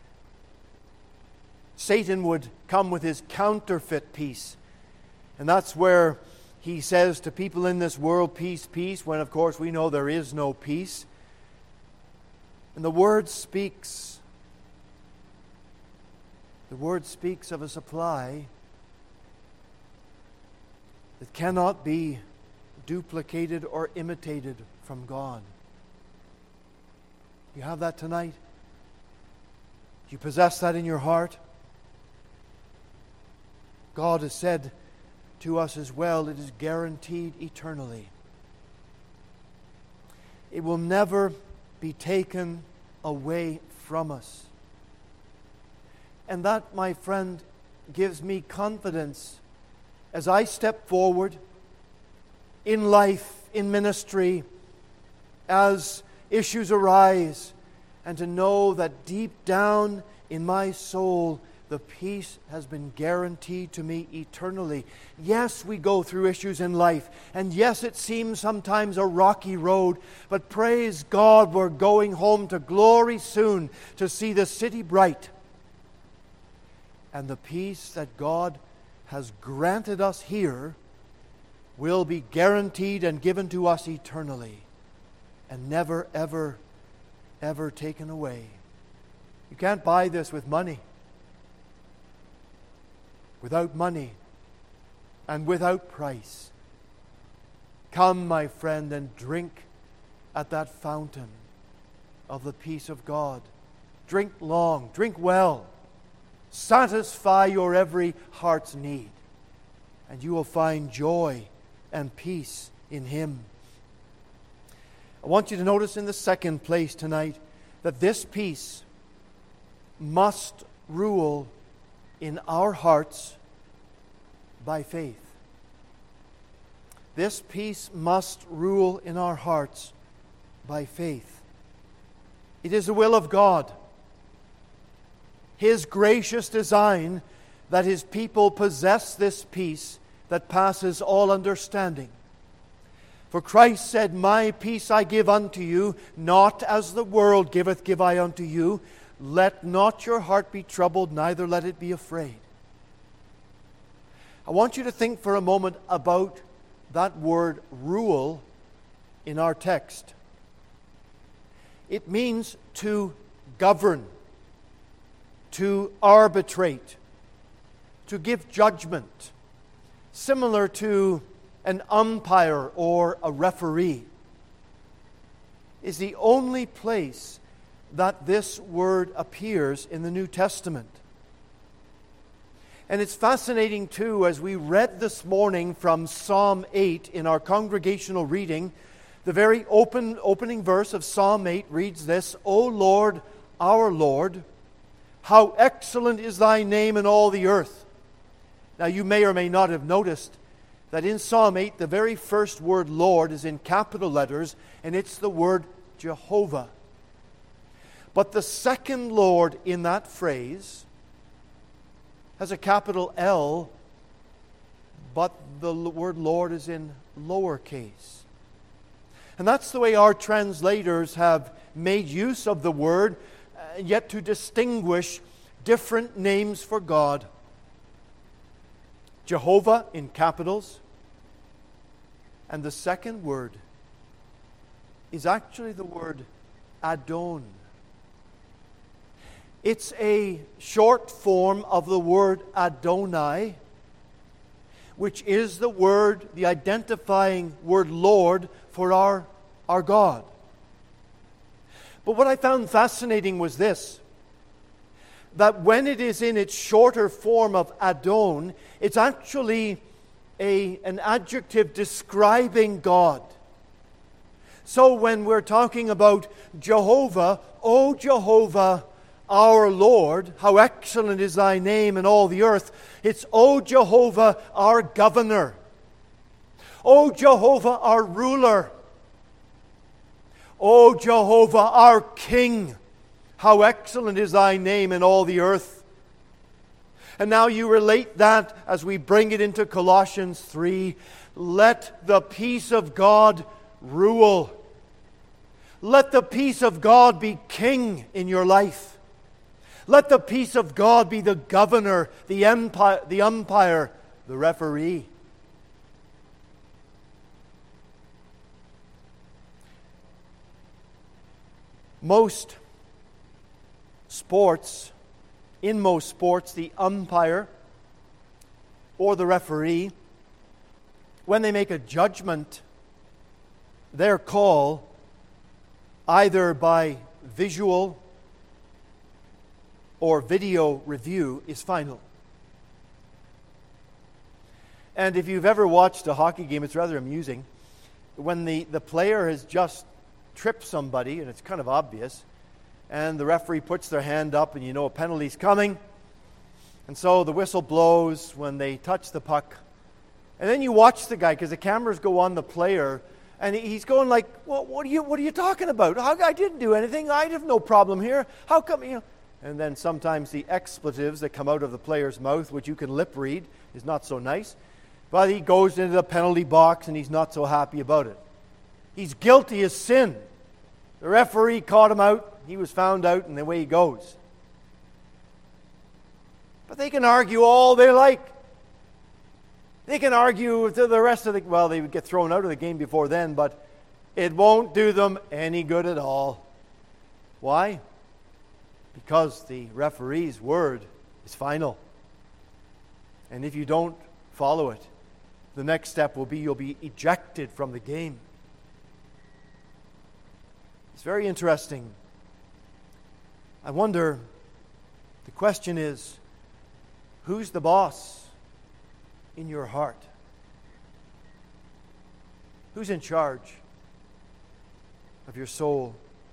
Satan would come with his counterfeit peace. And that's where he says to people in this world, peace, peace, when of course we know there is no peace. And the Word speaks of a supply that cannot be duplicated or imitated from God. You have that tonight? Do you possess that in your heart? God has said to us as well, it is guaranteed eternally. It will never be taken away from us. And that, my friend, gives me confidence as I step forward in life, in ministry, as issues arise, and to know that deep down in my soul the peace has been guaranteed to me eternally. Yes, we go through issues in life, and yes, it seems sometimes a rocky road, but praise God, we're going home to glory soon to see the city bright. And the peace that God has granted us here will be guaranteed and given to us eternally and never, ever, ever taken away. You can't buy this with money. Without money and without price. Come, my friend, and drink at that fountain of the peace of God. Drink long, drink well. Satisfy your every heart's need, and you will find joy and peace in Him. I want you to notice in the second place tonight that this peace must rule in our hearts by faith. This peace must rule in our hearts by faith. It is the will of God, His gracious design, that His people possess this peace that passes all understanding. For Christ said, "My peace I give unto you, not as the world giveth, give I unto you. Let not your heart be troubled, neither let it be afraid." I want you to think for a moment about that word rule in our text. It means to govern, to arbitrate, to give judgment, similar to an umpire or a referee. Is the only place that this word appears in the New Testament. And it's fascinating too, as we read this morning from Psalm 8 in our congregational reading, the very opening verse of Psalm 8 reads this: "O Lord, our Lord, how excellent is thy name in all the earth." Now you may or may not have noticed that in Psalm 8 the very first word Lord is in capital letters, and it's the word Jehovah. But the second Lord in that phrase has a capital L, but the word Lord is in lowercase. And that's the way our translators have made use of the word, yet to distinguish different names for God. Jehovah in capitals, and the second word is actually the word Adon. It's a short form of the word Adonai, which is the word, the identifying word Lord for our God. But what I found fascinating was this, that when it is in its shorter form of Adon, it's actually an adjective describing God. So when we're talking about Jehovah, O Jehovah, our Lord, how excellent is thy name in all the earth. It's, O Jehovah, our governor. O Jehovah, our ruler. O Jehovah, our King. How excellent is thy name in all the earth. And now you relate that as we bring it into Colossians 3. Let the peace of God rule. Let the peace of God be king in your life. Let the peace of God be the governor, the umpire, the referee. Most sports, the umpire or the referee, when they make a judgment, their call, either by visual or video review, is final. And if you've ever watched a hockey game, it's rather amusing. When the player has just tripped somebody, and it's kind of obvious, and the referee puts their hand up, and you know a penalty's coming, and so the whistle blows when they touch the puck. And then you watch the guy, because the cameras go on the player, and he's going like, well, what are you talking about? I didn't do anything. I have no problem here. How come, And then sometimes the expletives that come out of the player's mouth, which you can lip read, is not so nice. But he goes into the penalty box and he's not so happy about it. He's guilty of sin. The referee caught him out. He was found out, and away he goes. But they can argue all they like. They can argue to the rest of the... Well, they would get thrown out of the game before then, but it won't do them any good at all. Why? Because the referee's word is final. And if you don't follow it, the next step will be you'll be ejected from the game. It's very interesting. I wonder, the question is, who's the boss in your heart? Who's in charge of your soul?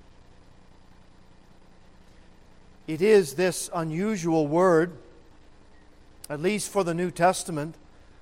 It is this unusual word, at least for the New Testament,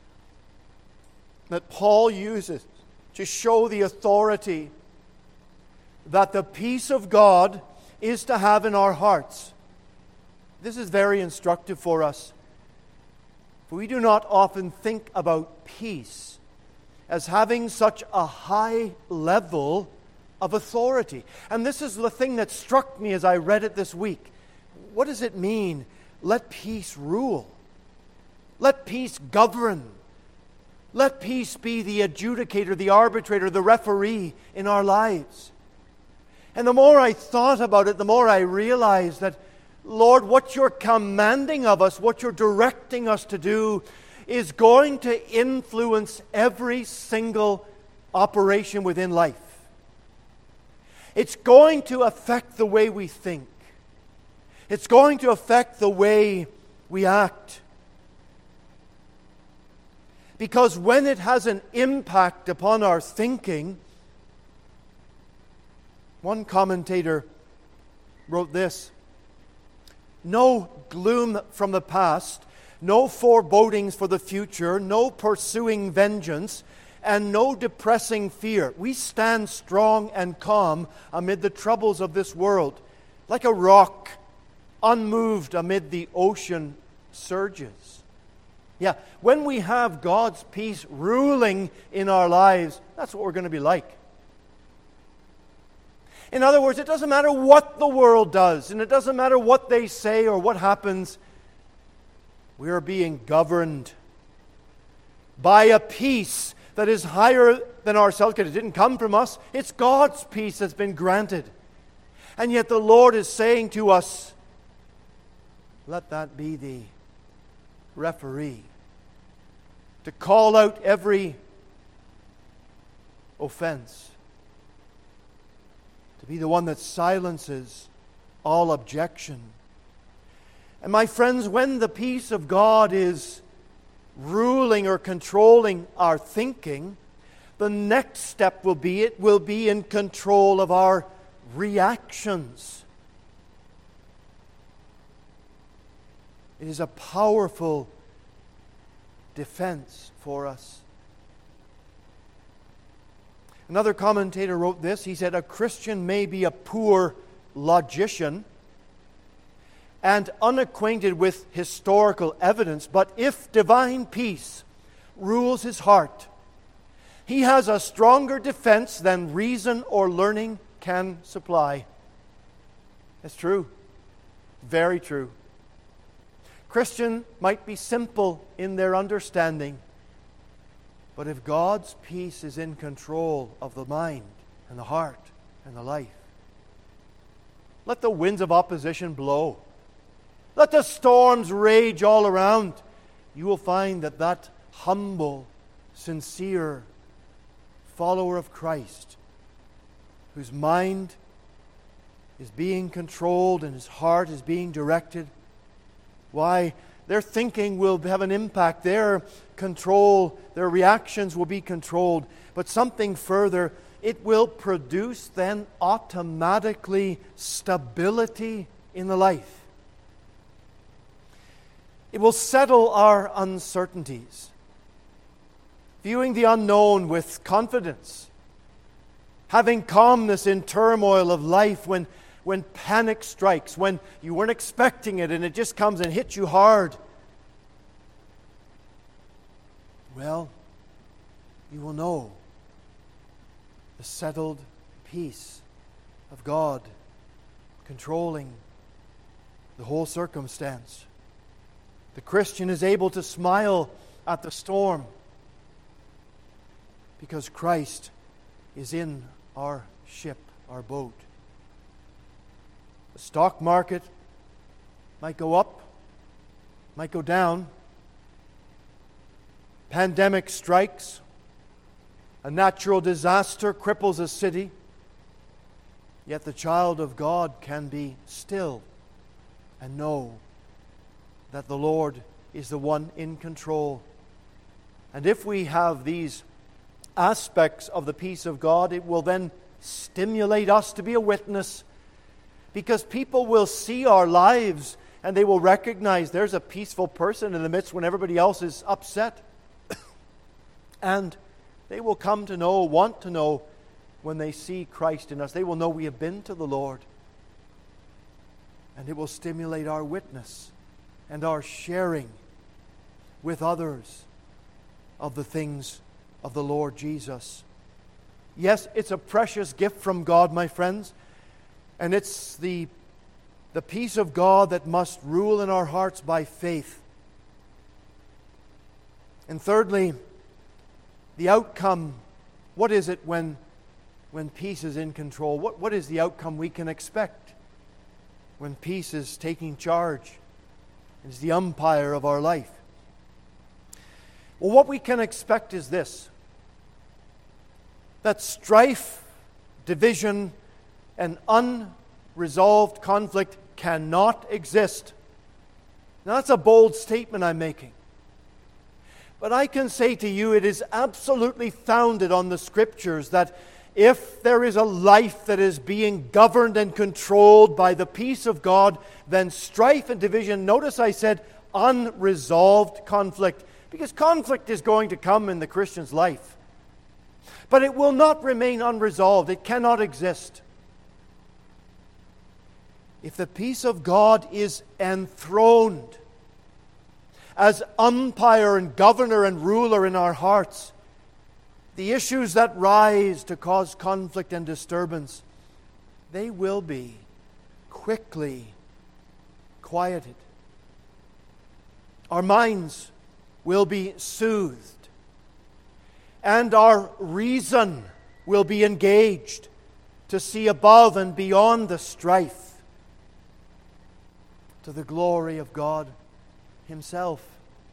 that Paul uses to show the authority that the peace of God is to have in our hearts. This is very instructive for us. For we do not often think about peace as having such a high level of authority. And this is the thing that struck me as I read it this week. What does it mean? Let peace rule. Let peace govern. Let peace be the adjudicator, the arbitrator, the referee in our lives. And the more I thought about it, the more I realized that, Lord, what you're commanding of us, what you're directing us to do, is going to influence every single operation within life. It's going to affect the way we think. It's going to affect the way we act. Because when it has an impact upon our thinking, one commentator wrote this: no gloom from the past, no forebodings for the future, no pursuing vengeance, and no depressing fear. We stand strong and calm amid the troubles of this world, like a rock unmoved amid the ocean surges. Yeah, when we have God's peace ruling in our lives, that's what we're going to be like. In other words, it doesn't matter what the world does, and it doesn't matter what they say or what happens. We are being governed by a peace that is higher than ourselves, because it didn't come from us. It's God's peace that's been granted. And yet the Lord is saying to us, let that be the referee to call out every offense, to be the one that silences all objection. And my friends, when the peace of God is ruling or controlling our thinking, the next step will be it will be in control of our reactions. It is a powerful defense for us. Another commentator wrote this. He said, a Christian may be a poor logician and unacquainted with historical evidence, but if divine peace rules his heart, he has a stronger defense than reason or learning can supply. That's true. Very true. Christian might be simple in their understanding, but if God's peace is in control of the mind and the heart and the life, let the winds of opposition blow. Let the storms rage all around. You will find that that humble, sincere follower of Christ, whose mind is being controlled and his heart is being directed, why, their thinking will have an impact. Their control, their reactions will be controlled. But something further, it will produce then automatically stability in the life. It will settle our uncertainties, viewing the unknown with confidence, having calmness in turmoil of life when when panic strikes, when you weren't expecting it and it just comes and hits you hard, well, you will know the settled peace of God controlling the whole circumstance. The Christian is able to smile at the storm because Christ is in our ship, our boat. The stock market might go up, might go down. Pandemic strikes. A natural disaster cripples a city. Yet the child of God can be still and know that the Lord is the one in control. And if we have these aspects of the peace of God, it will then stimulate us to be a witness, because people will see our lives and they will recognize there's a peaceful person in the midst when everybody else is upset. And they will come to know, want to know, when they see Christ in us. They will know we have been to the Lord. And it will stimulate our witness and our sharing with others of the things of the Lord Jesus. Yes, it's a precious gift from God, my friends. And it's the peace of God that must rule in our hearts by faith. And thirdly, the outcome. What is it when peace is in control? What is the outcome we can expect when peace is taking charge, is the umpire of our life? Well, what we can expect is this: that strife, division, and unresolved conflict cannot exist. Now, that's a bold statement I'm making. But I can say to you, it is absolutely founded on the Scriptures that if there is a life that is being governed and controlled by the peace of God, then strife and division, notice I said unresolved conflict, because conflict is going to come in the Christian's life. But it will not remain unresolved. It cannot exist. If the peace of God is enthroned as umpire and governor and ruler in our hearts, the issues that rise to cause conflict and disturbance, they will be quickly quieted. Our minds will be soothed, and our reason will be engaged to see above and beyond the strife to the glory of God Himself.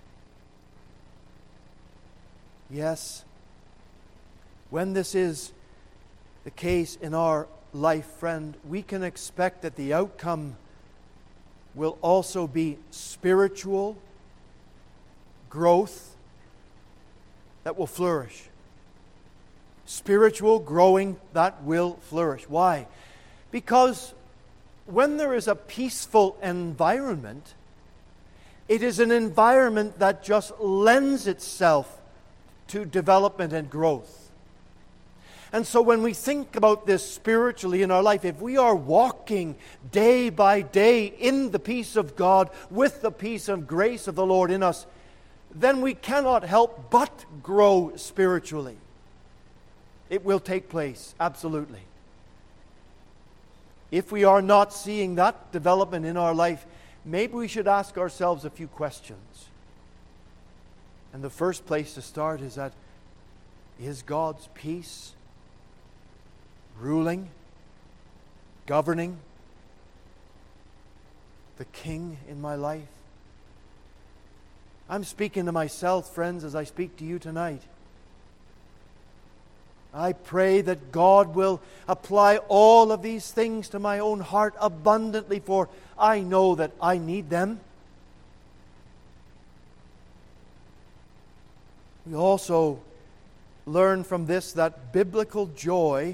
Yes, when this is the case in our life, friend, we can expect that the outcome will also be spiritual growth that will flourish. Spiritual growing that will flourish. Why? Because when there is a peaceful environment, it is an environment that just lends itself to development and growth. And so when we think about this spiritually in our life, if we are walking day by day in the peace of God, with the peace and grace of the Lord in us, then we cannot help but grow spiritually. It will take place, absolutely. If we are not seeing that development in our life, maybe we should ask ourselves a few questions. And the first place to start is that, is God's peace ruling, governing, the King in my life? I'm speaking to myself, friends, as I speak to you tonight. I pray that God will apply all of these things to my own heart abundantly, for I know that I need them. We also learn from this that biblical joy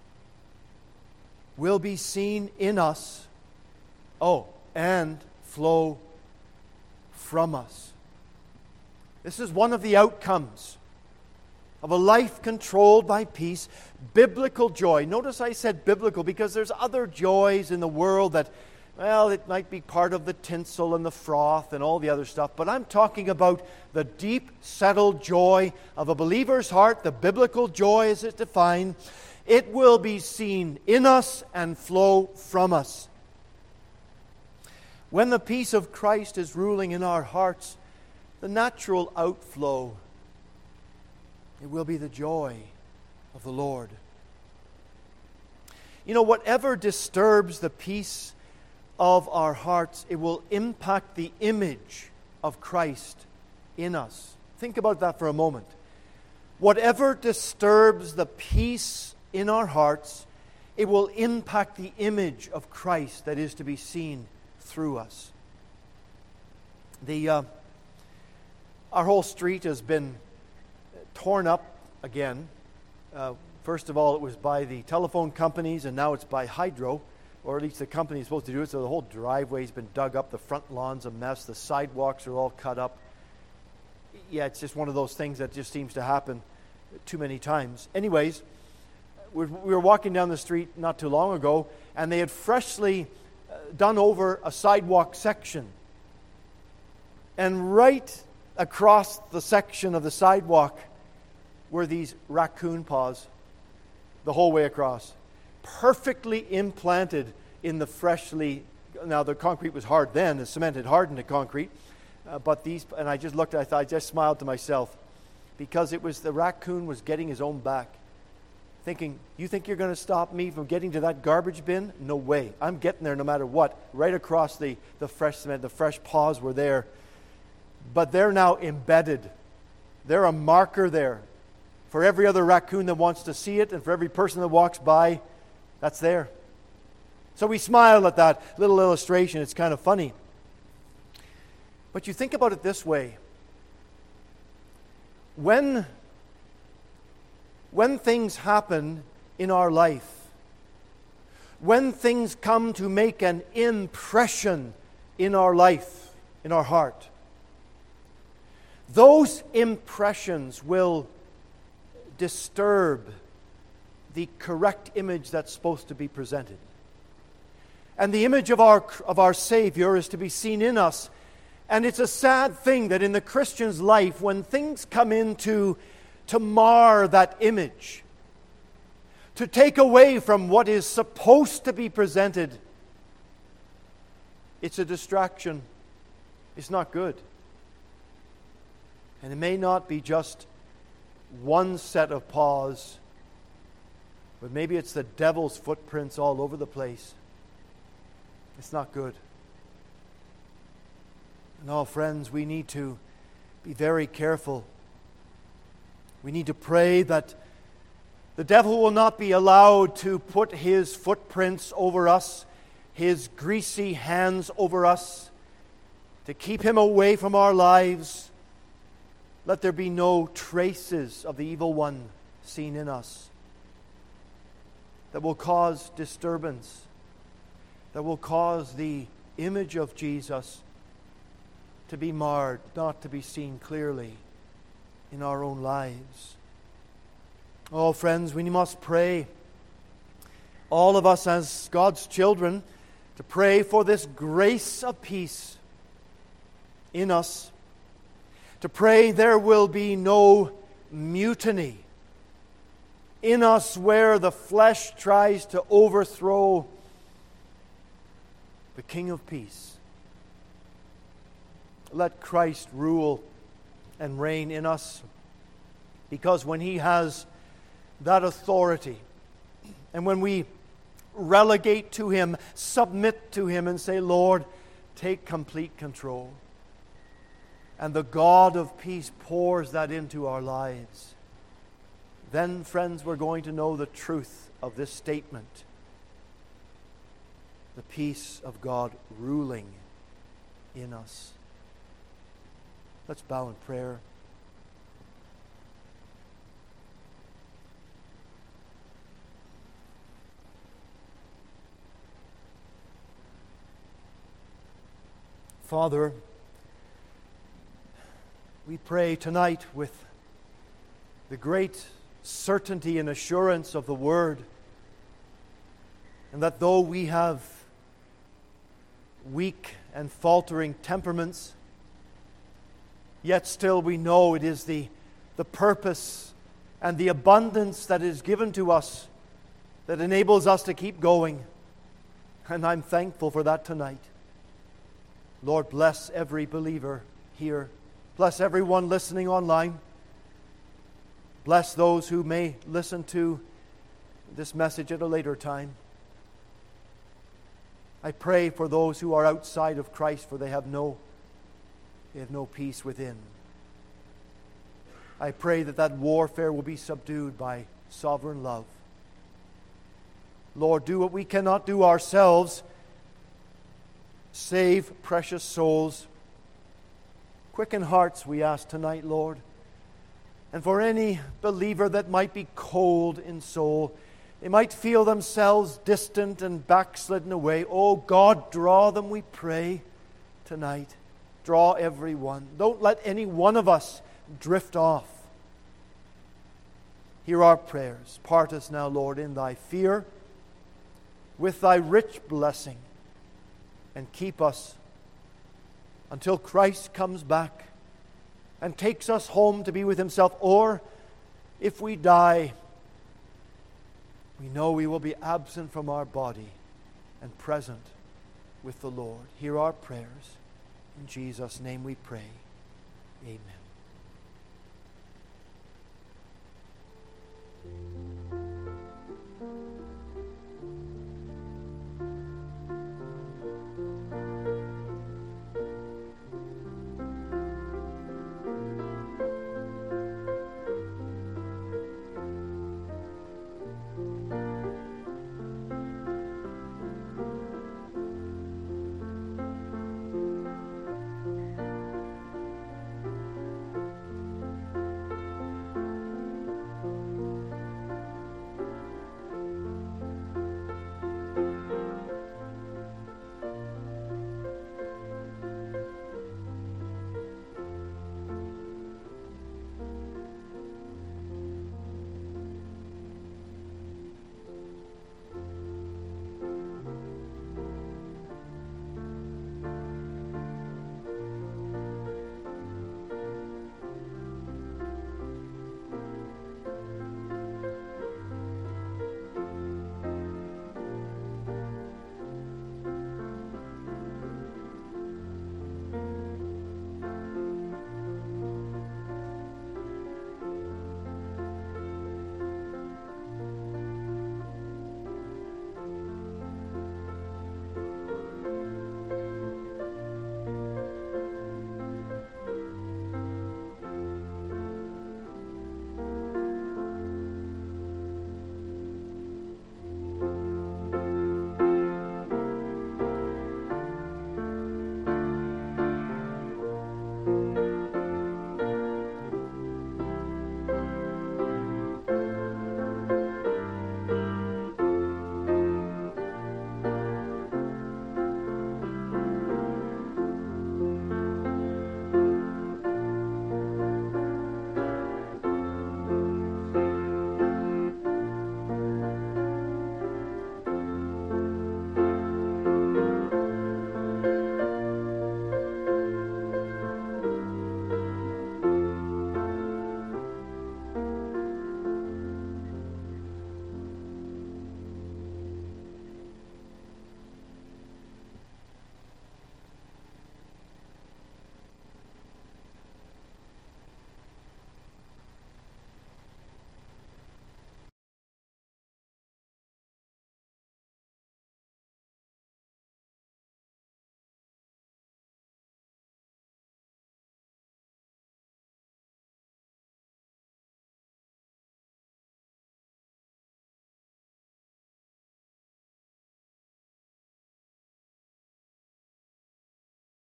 will be seen in us, and flow from us. This is one of the outcomes of a life controlled by peace, biblical joy. Notice I said biblical because there's other joys in the world that, well, it might be part of the tinsel and the froth and all the other stuff, but I'm talking about the deep, settled joy of a believer's heart, the biblical joy as it's defined. It will be seen in us and flow from us. When the peace of Christ is ruling in our hearts, the natural outflow, it will be the joy of the Lord. You know, whatever disturbs the peace of our hearts, it will impact the image of Christ in us. Think about that for a moment. Whatever disturbs the peace in our hearts, it will impact the image of Christ that is to be seen through us. Our whole street has been torn up again. First of all, it was by the telephone companies, and now it's by Hydro, or at least the company is supposed to do it. So the whole driveway's been dug up, the front lawn's a mess, the sidewalks are all cut up. Yeah, it's just one of those things that just seems to happen too many times. Anyways, we were walking down the street not too long ago, and they had freshly done over a sidewalk section. And right across the section of the sidewalk were these raccoon paws, the whole way across, perfectly implanted in the freshly, now the concrete was hard then, the cement had hardened the concrete, but these, and I just looked, I just smiled to myself, because it was, the raccoon was getting his own back, thinking, you think you're going to stop me from getting to that garbage bin? No way. I'm getting there no matter what. Right across the fresh cement, the fresh paws were there. But they're now embedded. They're a marker there. For every other raccoon that wants to see it, and for every person that walks by, that's there. So we smile at that little illustration. It's kind of funny. But you think about it this way. When things happen in our life, when things come to make an impression in our life, in our heart, those impressions will disturb the correct image that's supposed to be presented. And the image of our Savior is to be seen in us. And it's a sad thing that in the Christian's life, when things come in to mar that image, to take away from what is supposed to be presented, it's a distraction. It's not good. And it may not be just one set of paws, but maybe it's the devil's footprints all over the place. It's not good. And all friends, we need to be very careful. We need to pray that the devil will not be allowed to put his footprints over us, his greasy hands over us, to keep him away from our lives. Let there be no traces of the evil one seen in us that will cause disturbance, that will cause the image of Jesus to be marred, not to be seen clearly in our own lives. Oh, friends, we must pray, all of us as God's children, to pray for this grace of peace in us, to pray there will be no mutiny in us where the flesh tries to overthrow the King of Peace. Let Christ rule and reign in us, because when He has that authority, and when we relegate to Him, submit to Him and say, Lord, take complete control, and the God of peace pours that into our lives, then, friends, we're going to know the truth of this statement. The peace of God ruling in us. Let's bow in prayer. Father, we pray tonight with the great certainty and assurance of the Word, and that though we have weak and faltering temperaments, yet still we know it is the purpose and the abundance that is given to us that enables us to keep going. And I'm thankful for that tonight. Lord, bless every believer here. Bless everyone listening online. Bless those who may listen to this message at a later time. I pray for those who are outside of Christ, for they have no peace within. I pray that warfare will be subdued by sovereign love. Lord, do what we cannot do ourselves. Save precious souls. Quicken hearts, we ask tonight, Lord. And for any believer that might be cold in soul, they might feel themselves distant and backslidden away. Oh God, draw them, we pray, tonight. Draw everyone. Don't let any one of us drift off. Hear our prayers. Part us now, Lord, in thy fear, with thy rich blessing, and keep us until Christ comes back and takes us home to be with himself. Or, if we die, we know we will be absent from our body and present with the Lord. Hear our prayers. In Jesus' name we pray. Amen.